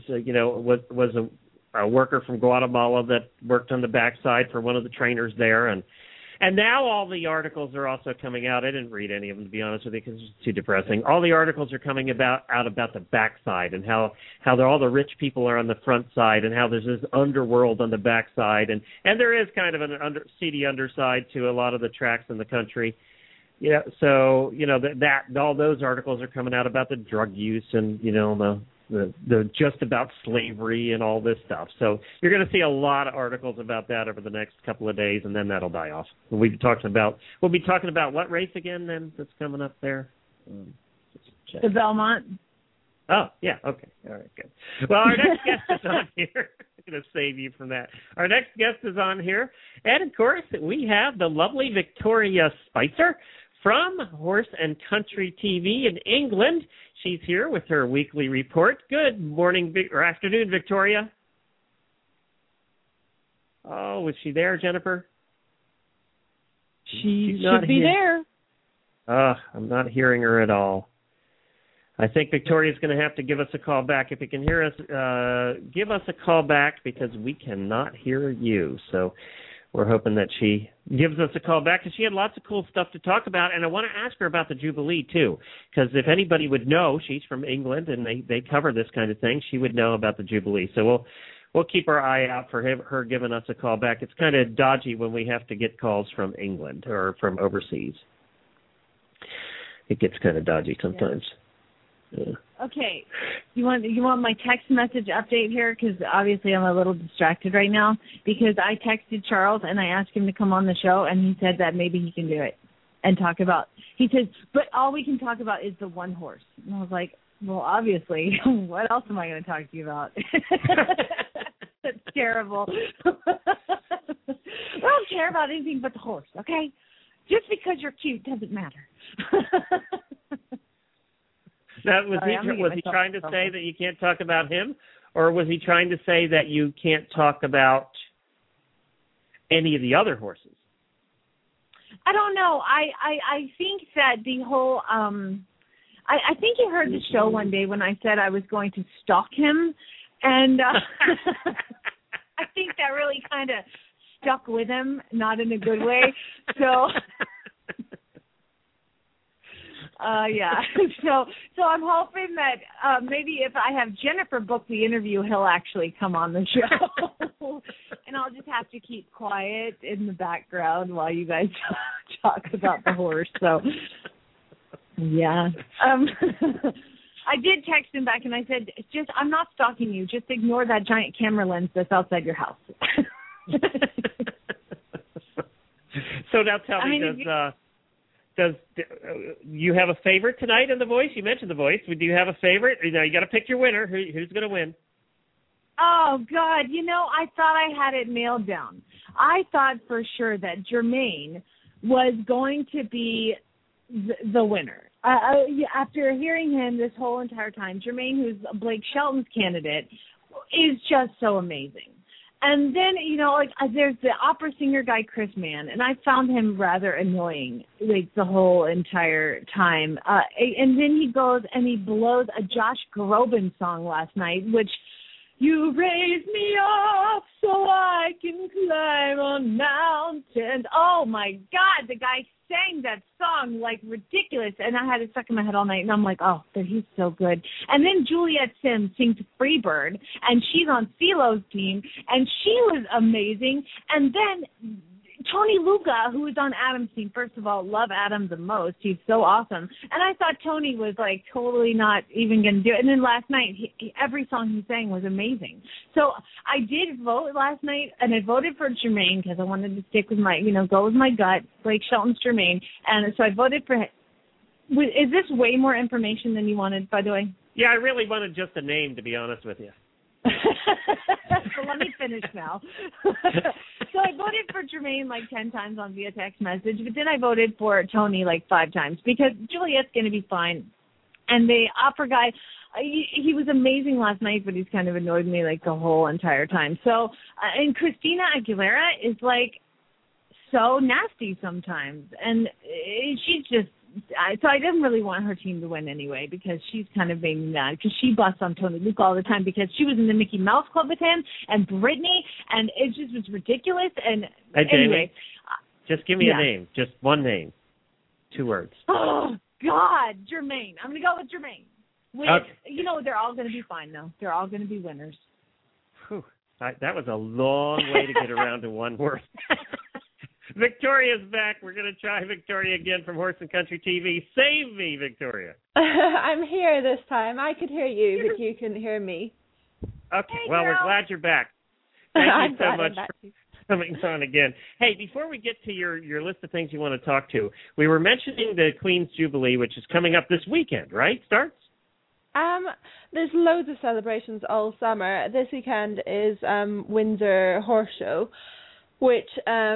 a worker from Guatemala that worked on the backside for one of the trainers there, and now all the articles are also coming out. I didn't read any of them, to be honest with you, because it's too depressing. All the articles are coming out about the backside and how all the rich people are on the front side and how there's this underworld on the backside, and there is kind of an seedy underside to a lot of the tracks in the country. So that all those articles are coming out about the drug use and the just about slavery and all this stuff. So you're going to see a lot of articles about that over the next couple of days, and then that'll die off. We'll be talking about what race again then that's coming up there? The Belmont. Oh, yeah, okay. All right, good. Well, our next guest is on here. I'm going to save you from that. Our next guest is on here. And, of course, we have the lovely Victoria Spicer from Horse and Country TV in England. She's here with her weekly report. Good morning or afternoon, Victoria. Oh, was she there, Jennifer? She should be there. I'm not hearing her at all. I think Victoria's going to have to give us a call back. If you can hear us, give us a call back because we cannot hear you. So we're hoping that she gives us a call back because she had lots of cool stuff to talk about. And I want to ask her about the Jubilee, too, because if anybody would know, she's from England and they cover this kind of thing, she would know about the Jubilee. So we'll keep our eye out for her giving us a call back. It's kind of dodgy when we have to get calls from England or from overseas. It gets kind of dodgy sometimes. Yeah. Okay, you want my text message update here? Because obviously I'm a little distracted right now because I texted Charles and I asked him to come on the show and he said that maybe he can do it and talk about. He says, but all we can talk about is the one horse. And I was like, well, obviously, what else am I going to talk to you about? That's terrible. I don't care about anything but the horse. Okay, just because you're cute doesn't matter. Now, was he trying to say that you can't talk about him, or was he trying to say that you can't talk about any of the other horses? I don't know. I think that the whole I think he heard the show one day when I said I was going to stalk him, and I think that really kind of stuck with him, not in a good way. So, yeah. So I'm hoping that maybe if I have Jennifer book the interview, he'll actually come on the show. And I'll just have to keep quiet in the background while you guys talk about the horse. So, yeah. I did text him back and I said, I'm not stalking you. Just ignore that giant camera lens that's outside your house. So now tell me, does you have a favorite tonight in The Voice? You mentioned The Voice. Do you have a favorite? You got to pick your winner. Who's going to win? Oh, God. I thought I had it nailed down. I thought for sure that Jermaine was going to be the winner. After hearing him this whole entire time, Jermaine, who's Blake Shelton's candidate, is just so amazing. And then, there's the opera singer guy, Chris Mann, and I found him rather annoying, the whole entire time. And then he goes and he blows a Josh Groban song last night, which, you raise me up so I can climb on mountains. Oh, my God, the guy sang that song like ridiculous, and I had it stuck in my head all night, and I'm like, oh, he's so good. And then Juliet Sims sings Freebird, and she's on CeeLo's team, and she was amazing. And then Tony Luca, who was on Adam's team, first of all, love Adam the most. He's so awesome. And I thought Tony was, totally not even going to do it. And then last night, every song he sang was amazing. So I did vote last night, and I voted for Jermaine because I wanted to stick with my, go with my gut, Blake Shelton's Jermaine. And so I voted for him. Is this way more information than you wanted, by the way? Yeah, I really wanted just a name, to be honest with you. So let me finish now. So I voted for Jermaine 10 times on via text message, but then I voted for Tony 5 times because Juliet's going to be fine. And the opera guy, he was amazing last night, but he's kind of annoyed me the whole entire time. So, and Christina Aguilera is so nasty sometimes. And she's just, so I didn't really want her team to win anyway because she's kind of being mad because she busts on Tony Luca all the time because she was in the Mickey Mouse Club with him and Brittany, and it just was ridiculous. And hey, Jamie, anyway, just give me a name, just one name, 2 words. Oh God, Jermaine. I'm gonna go with Jermaine. Okay. They're all gonna be fine though. They're all gonna be winners. Whew. That was a long way to get around to one word. Victoria's back. We're going to try Victoria again from Horse and Country TV. Save me, Victoria. I'm here this time. I could hear you, but you couldn't hear me. Okay. Hey, well, girl. we're glad you're back. Thank you so much for coming on again. Hey, before we get to your list of things you want to talk to, we were mentioning the Queen's Jubilee, which is coming up this weekend, right? Starts? There's loads of celebrations all summer. This weekend is Windsor Horse Show, which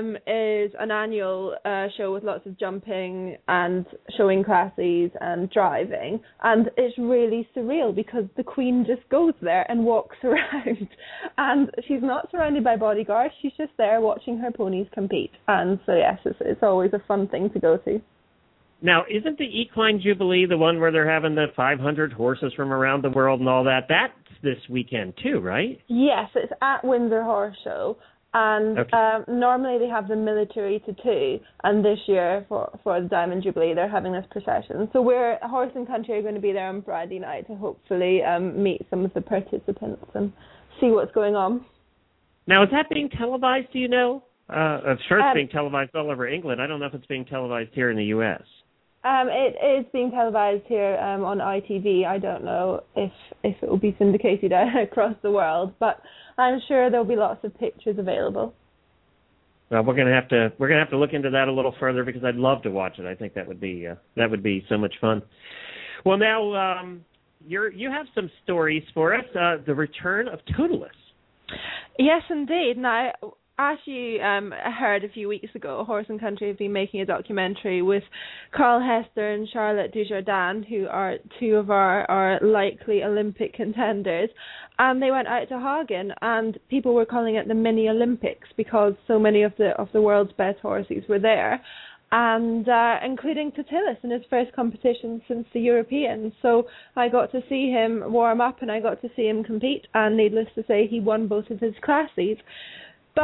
is an annual show with lots of jumping and showing classes and driving. And it's really surreal because the Queen just goes there and walks around. And she's not surrounded by bodyguards. She's just there watching her ponies compete. And so, yes, it's always a fun thing to go to. Now, isn't the Equine Jubilee the one where they're having the 500 horses from around the world and all that? That's this weekend too, right? Yes, it's at Windsor Horse Show. And okay. Normally they have the military to 2, and this year for the Diamond Jubilee they're having this procession. So we're Horse and Country are going to be there on Friday night to hopefully meet some of the participants and see what's going on. Now, is that being televised? Do you know? I'm sure it's being televised all over England. I don't know if it's being televised here in the U.S. It is being televised here on ITV. I don't know if it will be syndicated across the world, but I'm sure there'll be lots of pictures available. Well, we're gonna have to look into that a little further because I'd love to watch it. I think that would be so much fun. Well, now you have some stories for us. The return of Toothless. Yes, indeed. Now, as you heard a few weeks ago, Horse and Country have been making a documentary with Carl Hester and Charlotte Dujardin, who are 2 of our likely Olympic contenders. And they went out to Hagen, and people were calling it the mini Olympics because so many of the world's best horses were there, and including Toothless in his first competition since the Europeans. So I got to see him warm up, and I got to see him compete, and needless to say, he won both of his classes. But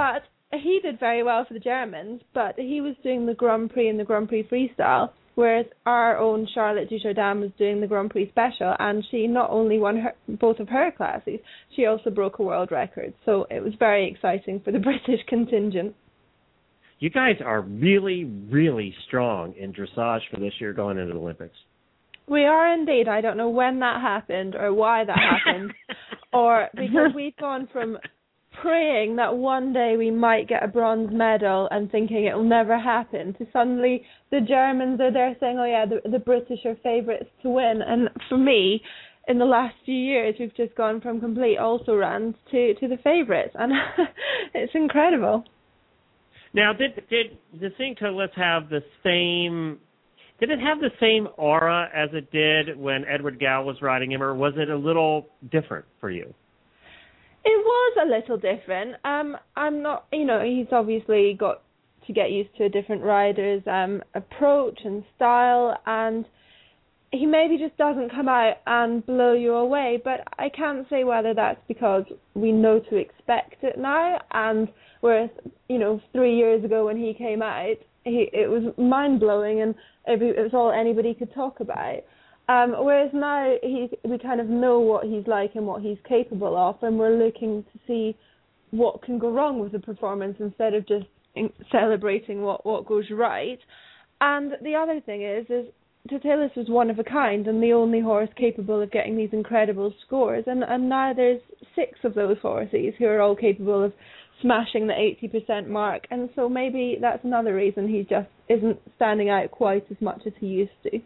he did very well for the Germans, but he was doing the Grand Prix and the Grand Prix Freestyle, whereas our own Charlotte Dujardin was doing the Grand Prix Special, and she not only won both of her classes, she also broke a world record. So it was very exciting for the British contingent. You guys are really, really strong in dressage for this year going into the Olympics. We are indeed. I don't know when that happened or why that happened, or because we've gone from praying that one day we might get a bronze medal and thinking it will never happen to suddenly the Germans are there saying, oh yeah, the British are favourites to win. And for me, in the last few years, we've just gone from complete also-rans to the favourites, and it's incredible. Now, did the St. Nicholas have the same? Did it have the same aura as it did when Edward Gow was riding him, or was it a little different for you? It was a little different. I'm not, he's obviously got to get used to a different rider's approach and style, and he maybe just doesn't come out and blow you away. But I can't say whether that's because we know to expect it now, and whereas 3 years ago when he came out, it was mind blowing and it was all anybody could talk about. Whereas now we kind of know what he's like and what he's capable of, and we're looking to see what can go wrong with the performance instead of just celebrating what goes right. And the other thing is Titillus was one of a kind and the only horse capable of getting these incredible scores, and now there's 6 of those horses who are all capable of smashing the 80% mark, and so maybe that's another reason he just isn't standing out quite as much as he used to.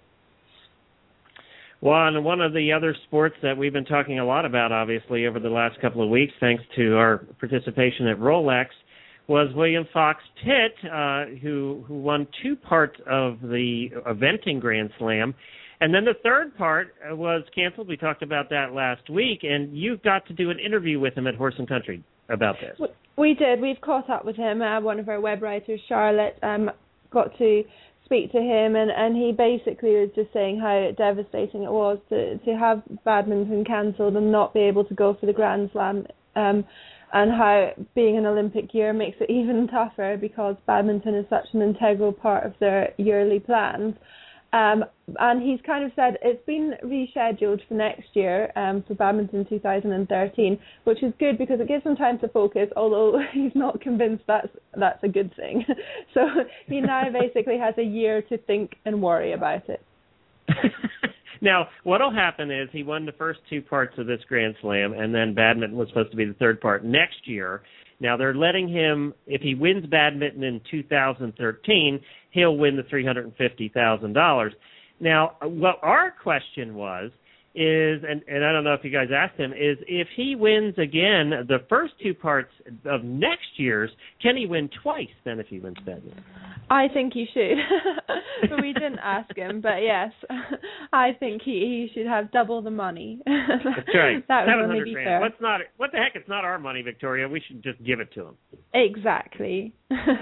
Well, and one of the other sports that we've been talking a lot about, obviously, over the last couple of weeks, thanks to our participation at Rolex, was William Fox Pitt, who won 2 parts of the eventing Grand Slam. And then the third part was canceled. We talked about that last week, and you got to do an interview with him at Horse and Country about this. We did. We've caught up with him. One of our web writers, Charlotte, got to speak to him, and he basically was just saying how devastating it was to have badminton cancelled and not be able to go for the Grand Slam, and how being an Olympic year makes it even tougher because badminton is such an integral part of their yearly plans. And he's kind of said it's been rescheduled for next year, for badminton 2013, which is good because it gives him time to focus, although he's not convinced that's a good thing. So he now basically has a year to think and worry about it. Now, what will happen is he won the first 2 parts of this Grand Slam, and then badminton was supposed to be the third part next year. Now, they're letting him, if he wins badminton in 2013, he'll win the $350,000. Now, what our question was is, and I don't know if you guys asked him, is if he wins again the first 2 parts of next year's, can he win twice then if he wins badminton? I think he should. But we didn't ask him, but yes, I think he should have double the money. That's right. That would only be fair. What the heck? It's not our money, Victoria. We should just give it to him. Exactly.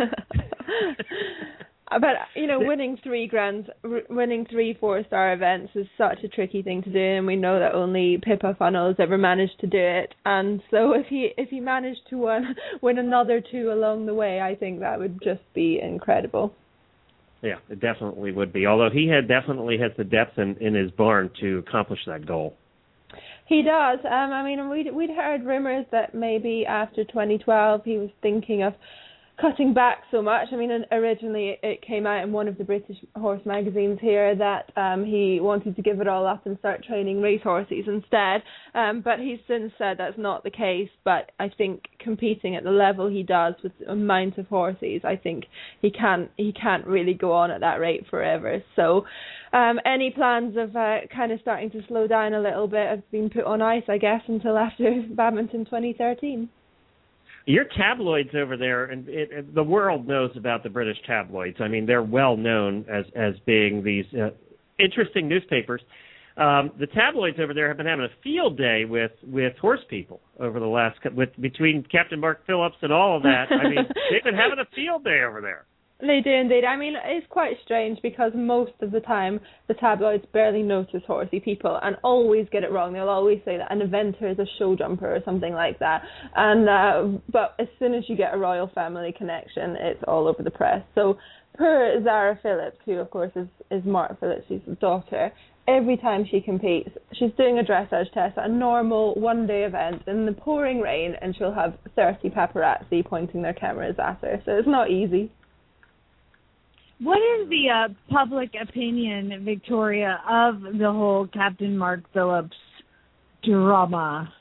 But, winning 3 4-star events is such a tricky thing to do, and we know that only Pippa Funnels ever managed to do it. And so if he managed to win another 2 along the way, I think that would just be incredible. Yeah, it definitely would be, although he definitely has the depth in his barn to accomplish that goal. He does. We'd heard rumours that maybe after 2012 he was thinking of cutting back so much. Originally it came out in one of the British horse magazines here that he wanted to give it all up and start training racehorses instead. But he's since said that's not the case. But I think competing at the level he does with the amount of horses, I think he can't really go on at that rate forever. So any plans of kind of starting to slow down a little bit have been put on ice, I guess, until after badminton 2013. Your tabloids over there, and the world knows about the British tabloids. They're well known as being these interesting newspapers. The tabloids over there have been having a field day with horse people over the last between Captain Mark Phillips and all of that. They've been having a field day over there. They do indeed. I mean, it's quite strange because most of the time the tabloids barely notice horsey people and always get it wrong. They'll always say that an eventer is a show jumper or something like that. And but as soon as you get a royal family connection, it's all over the press. So poor Zara Phillips, who of course is Mark Phillips' daughter, every time she competes, she's doing a dressage test at a normal one-day event in the pouring rain, and she'll have 30 paparazzi pointing their cameras at her. So it's not easy. What is the public opinion, Victoria, of the whole Captain Mark Phillips drama?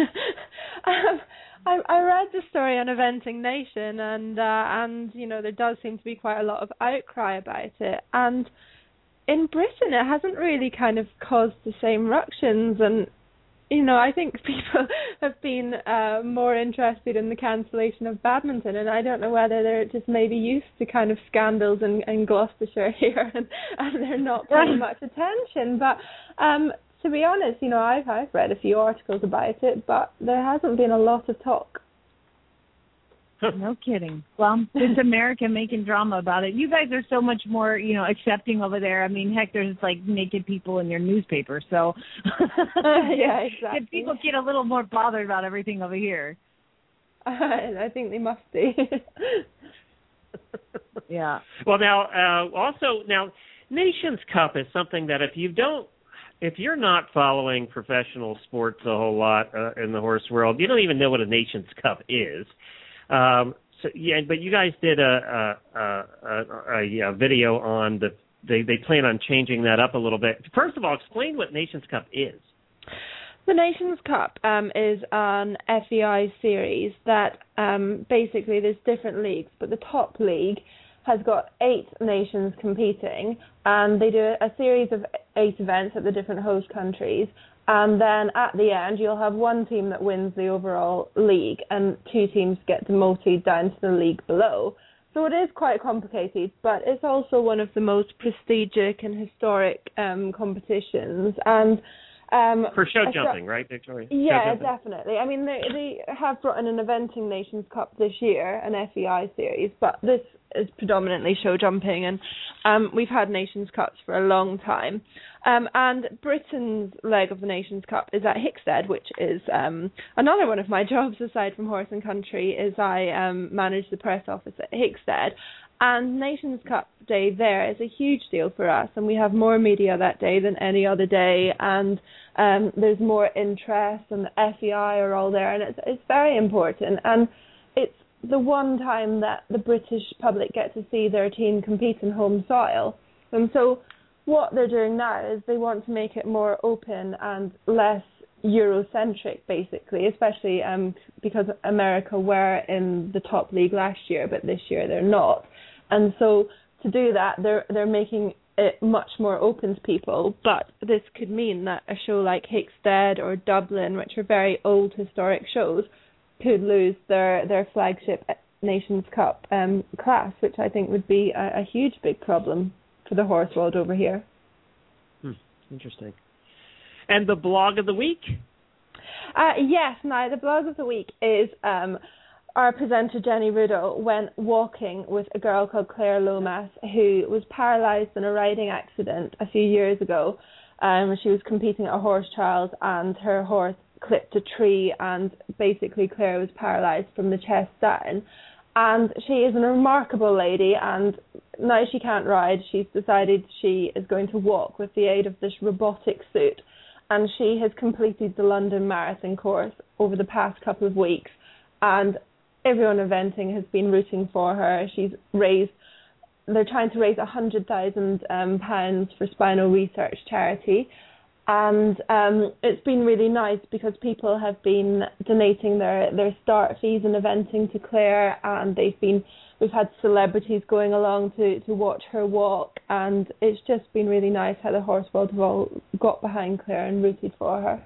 I read the story on Eventing Nation, and you know, there does seem to be quite a lot of outcry about it. And in Britain, it hasn't really kind of caused the same ructions, and you know, I think people have been more interested in the cancellation of badminton, and I don't know whether they're just maybe used to kind of scandals in Gloucestershire here, and they're not paying much attention. But to be honest, you know, I've read a few articles about it, but there hasn't been a lot of talk. No kidding. Well, it's America making drama about it. You guys are so much more, you know, accepting over there. I mean, heck, there's like naked people in your newspaper, so yeah, exactly. People get a little more bothered about everything over here. I think they must be. Yeah. Well, now Nations Cup is something that if you're not following professional sports a whole lot in the horse world, you don't even know what a Nations Cup is. But you guys did a video on they plan on changing that up a little bit. First of all, explain what Nations Cup is. The Nations Cup is an FEI series that basically there's different leagues, but the top league has got 8 nations competing, and they do a series of 8 events at the different host countries. And then at the end, you'll have one team that wins the overall league, and 2 teams get demoted down to the league below. So it is quite complicated, but it's also one of the most prestigious and historic competitions. And for show jumping, right, Victoria? Yeah, definitely. I mean, they have brought in an Eventing Nations Cup this year, an FEI series, but this is predominantly show jumping, and we've had Nations Cups for a long time. And Britain's leg of the Nations Cup is at Hickstead, which is another one of my jobs aside from Horse and Country, is I manage the press office at Hickstead. And Nations Cup Day there is a huge deal for us, and we have more media that day than any other day, and there's more interest, and the FEI are all there, and it's very important. And it's the one time that the British public get to see their team compete in home soil. And so what they're doing now is they want to make it more open and less Eurocentric, basically, especially because America were in the top league last year, but this year they're not. And so to do that, they're making it much more open to people. But this could mean that a show like Hickstead or Dublin, which are very old historic shows, could lose their flagship Nations Cup class, which I think would be a huge big problem for the horse world over here. Interesting. And the blog of the week? Yes, now the blog of the week is our presenter Jenny Ruddle went walking with a girl called Claire Lomas, who was paralysed in a riding accident a few years ago. She was competing at a horse trials, and her horse clipped a tree, and basically Claire was paralysed from the chest down. And she is a remarkable lady, and now she can't ride. She's decided she is going to walk with the aid of this robotic suit, and she has completed the London Marathon course over the past couple of weeks, and everyone eventing has been rooting for her. They're trying to raise £100,000 for Spinal Research Charity. And it's been really nice because people have been donating their start fees and eventing to Claire, and we've had celebrities going along to watch her walk, and it's just been really nice how the horse world have all got behind Claire and rooted for her.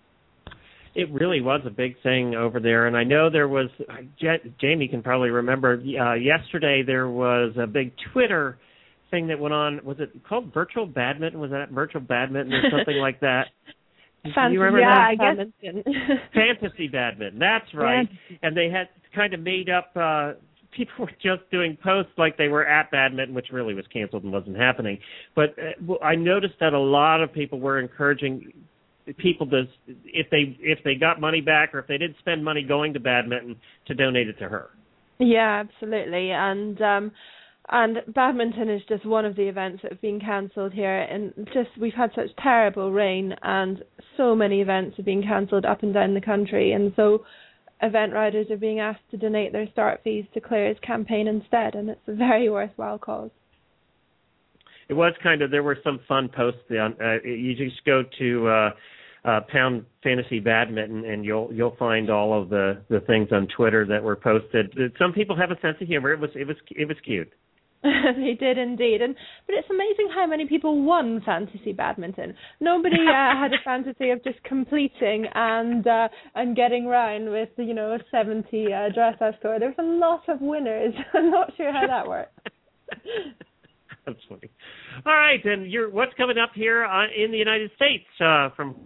It really was a big thing over there, and I know there was, Jamie can probably remember, yesterday there was a big Twitter thing that went on. Was it called Virtual Badminton? Was that Virtual Badminton or something like that? Fantasy, you remember that? I guess. Fantasy Badminton, that's right. And they had kind of made up people were just doing posts like they were at badminton, which really was canceled and wasn't happening. But I noticed that a lot of people were encouraging people to, if they got money back or if they didn't spend money going to badminton, to donate it to her. Yeah, absolutely. And badminton is just one of the events that have been cancelled here, and just we've had such terrible rain, and so many events have been cancelled up and down the country, and so event riders are being asked to donate their start fees to Claire's campaign instead, and it's a very worthwhile cause. It was there were some fun posts on, you just go to Pound Fantasy Badminton, and you'll find all of the things on Twitter that were posted. Some people have a sense of humor. It was cute. They did indeed, but it's amazing how many people won fantasy badminton. Nobody had a fantasy of just completing and getting round with a 70 dressage score. There was a lot of winners. I'm not sure how that worked. That's funny. All right, and what's coming up here in the United States from?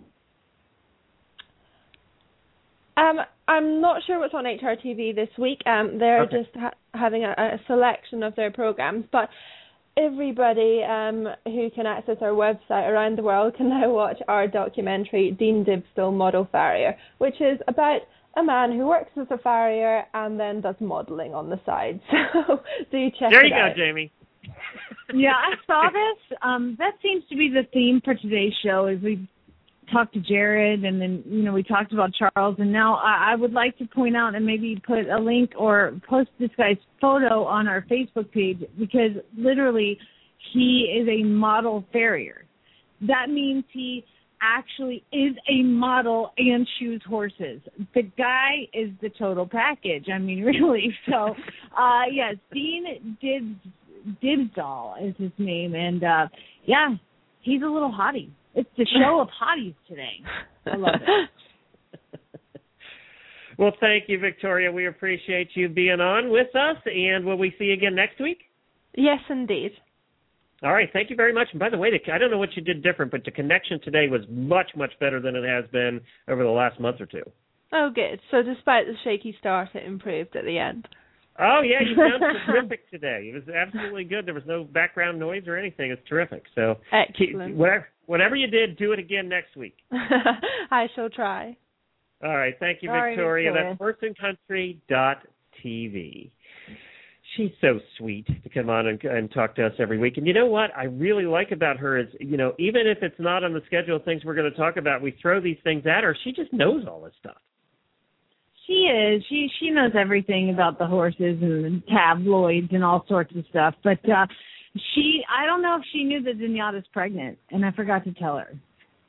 I'm not sure what's on HRTV this week. They're just having a selection of their programs, but everybody who can access our website around the world can now watch our documentary, Dean Dibstow, Model Farrier, which is about a man who works as a farrier and then does modelling on the side. So do check it out. There you go, Jamie. Yeah, I saw this. That seems to be the theme for today's show, is we talked to Jared, and then, we talked about Charles, and now I would like to point out and maybe put a link or post this guy's photo on our Facebook page, because literally he is a model farrier. That means he actually is a model and shoes horses. The guy is the total package. I mean, really. So, yes, Dean Dibstow is his name, and he's a little hottie. It's the show of hotties today. I love it. Well, thank you, Victoria. We appreciate you being on with us, and will we see you again next week? Yes, indeed. All right, thank you very much. And by the way, I don't know what you did different, but the connection today was much, much better than it has been over the last month or two. Oh, good. So despite the shaky start, it improved at the end. Oh, yeah, you sound terrific today. It was absolutely good. There was no background noise or anything. It's terrific. So excellent. Whatever you did, do it again next week. I shall try. All right. Thank you, Victoria. That's HorseandCountry.tv. She's so sweet to come on and talk to us every week. And you know what I really like about her is, even if it's not on the schedule of things we're going to talk about, we throw these things at her. She just knows all this stuff. She is. She knows everything about the horses and the tabloids and all sorts of stuff. But I don't know if she knew that Zenyatta's pregnant, and I forgot to tell her.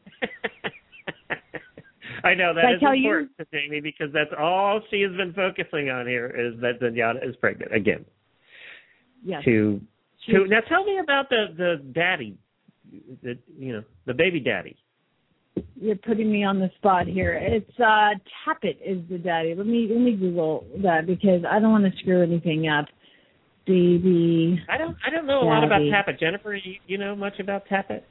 I know that is important to Jamie, because that's all she has been focusing on here, is that Zenyatta is pregnant again. Yes. Now tell me about the daddy, the baby daddy. You're putting me on the spot here. It's Tappet is the daddy. Let me Google that, because I don't want to screw anything up. Baby. I don't know a lot about Tappet. Jennifer, you know much about Tappet?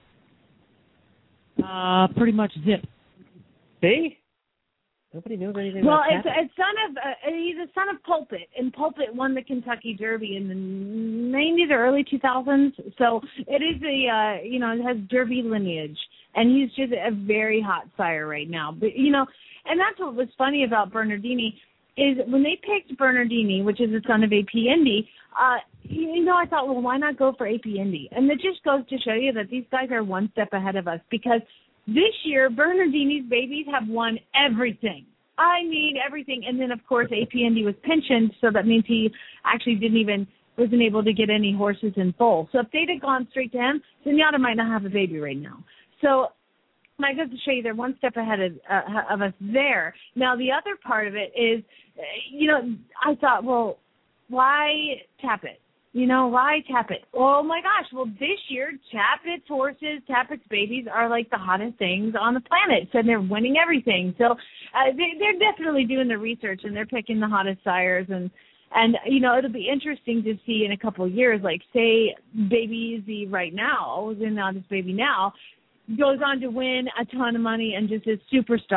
Pretty much zip. See? Nobody knows anything about Tappet. Well, he's a son of Pulpit, and Pulpit won the Kentucky Derby in the 90s or early 2000s. So it is it has Derby lineage, and he's just a very hot sire right now. But and that's what was funny about Bernardini, is when they picked Bernardini, which is the son of AP Indy, I thought, well, why not go for AP Indy? And it just goes to show you that these guys are one step ahead of us, because this year, Bernardini's babies have won everything. I mean, everything. And then, of course, AP Indy was pensioned, so that means he actually wasn't able to get any horses in foal. So if they'd have gone straight to him, Zenyatta might not have a baby right now. So I got to show you they're one step ahead of us there. Now, the other part of it is, I thought, well, why Tappet? Why Tappet? Oh, my gosh. Well, this year, Tappet's horses, Tappet's babies are like the hottest things on the planet. So they're winning everything. So they're definitely doing the research, and they're picking the hottest sires. And it'll be interesting to see in a couple of years, like, say, Baby Easy right now, Zenyatta's baby now, goes on to win a ton of money and just is superstar.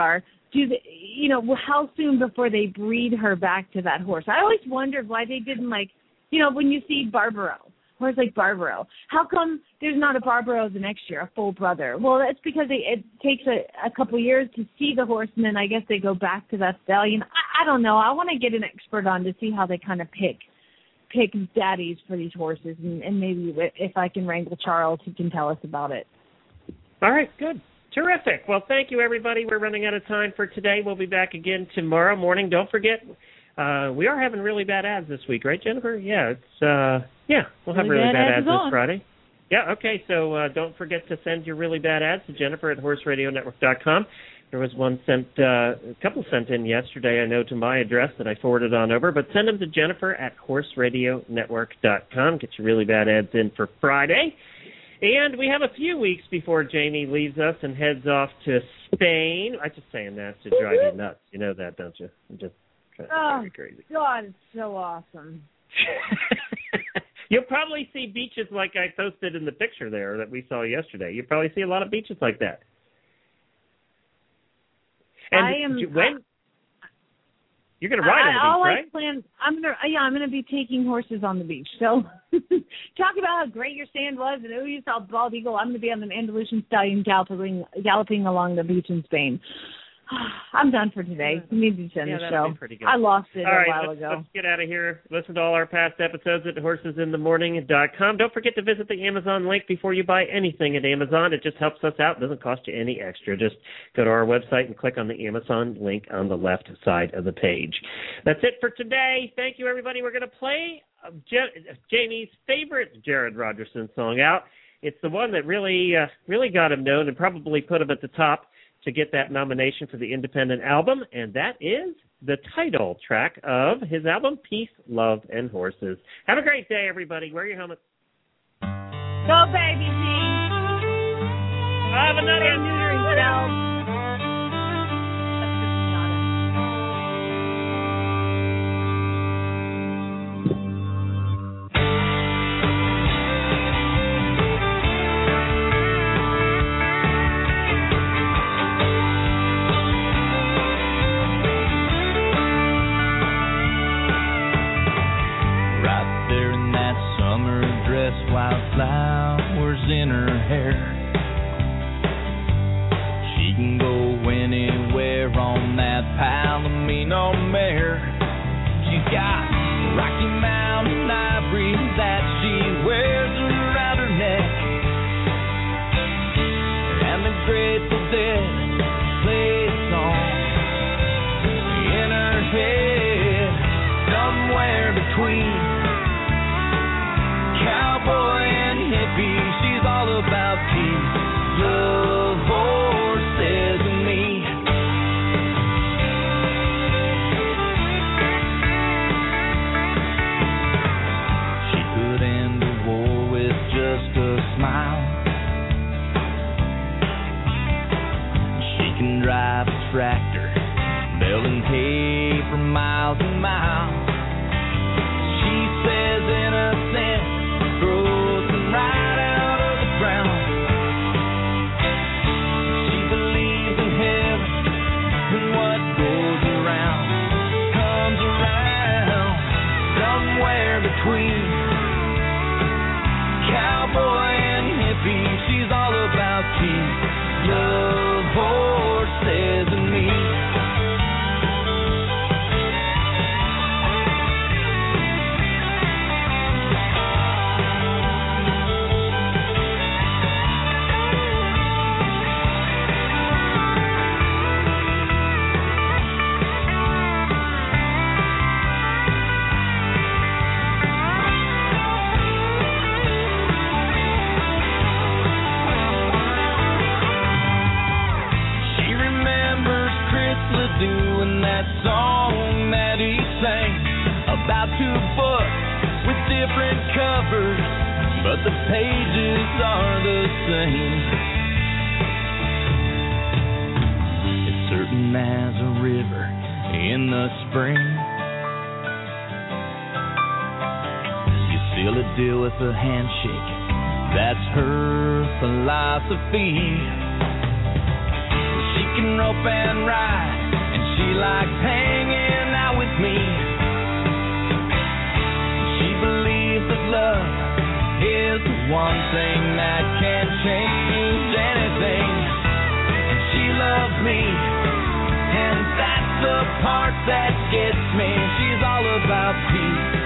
how soon before they breed her back to that horse? I always wondered why they didn't, when you see Barbaro, horse like Barbaro, how come there's not a Barbaro the next year, a full brother? Well, that's because it takes a couple years to see the horse, and then I guess they go back to that stallion. I don't know. I want to get an expert on to see how they kind of pick daddies for these horses, and maybe if I can wrangle Charles, he can tell us about it. All right, good. Terrific. Well, thank you, everybody. We're running out of time for today. We'll be back again tomorrow morning. Don't forget, we are having really bad ads this week, right, Jennifer? Yeah, we'll have really bad ads this Friday. Yeah, okay, so don't forget to send your really bad ads to Jennifer at horseradionetwork.com. There was one a couple sent in yesterday, I know, to my address that I forwarded on over, but send them to Jennifer at horseradionetwork.com. Get your really bad ads in for Friday. And we have a few weeks before Jamie leaves us and heads off to Spain. I'm just saying that to drive you nuts. You know that, don't you? I'm just trying to drive you crazy. God, it's so awesome. You'll probably see beaches like I posted in the picture there that we saw yesterday. You'll probably see a lot of beaches like that. And you're going to ride on the beach, right? I'm going to be taking horses on the beach. So talk about how great your stand was, and you saw bald eagle. I'm going to be on an Andalusian stallion galloping along the beach in Spain. I'm done for today. We need to end the show. I lost it a while ago. Let's get out of here. Listen to all our past episodes at horsesinthemorning.com. Don't forget to visit the Amazon link before you buy anything at Amazon. It just helps us out. It doesn't cost you any extra. Just go to our website and click on the Amazon link on the left side of the page. That's it for today. Thank you, everybody. We're going to play Jamie's favorite Jared Rogerson song out. It's the one that really got him known and probably put him at the top to get that nomination for the independent album, and that is the title track of his album, Peace, Love, and Horses. Have a great day, everybody. Wear your helmets. Go, baby Z. Have another neutering Wildflowers in her hair. She can go anywhere on that Palomino mare. She's got Rocky Mountain ivory that she wears around her neck, and the Grateful Dead play a song in her head, somewhere between cowboy and hippie. She's all about peace, love, horses, and me. She could end the war with just a smile. She can drive a tractor, baling hay for miles and miles. She says innocent grows right out of the ground. She believes in heaven, and what goes around comes around. Somewhere between cowboy and hippie, she's all about peace, love, horses, and me. Doing that song that he sang about two books with different covers, but the pages are the same. It's certain as a river in the spring. You seal a deal with a handshake, that's her philosophy. She can rope and ride She likes hanging out with me. She believes that love is the one thing that can change anything. And she loves me, and that's the part that gets me. She's all about peace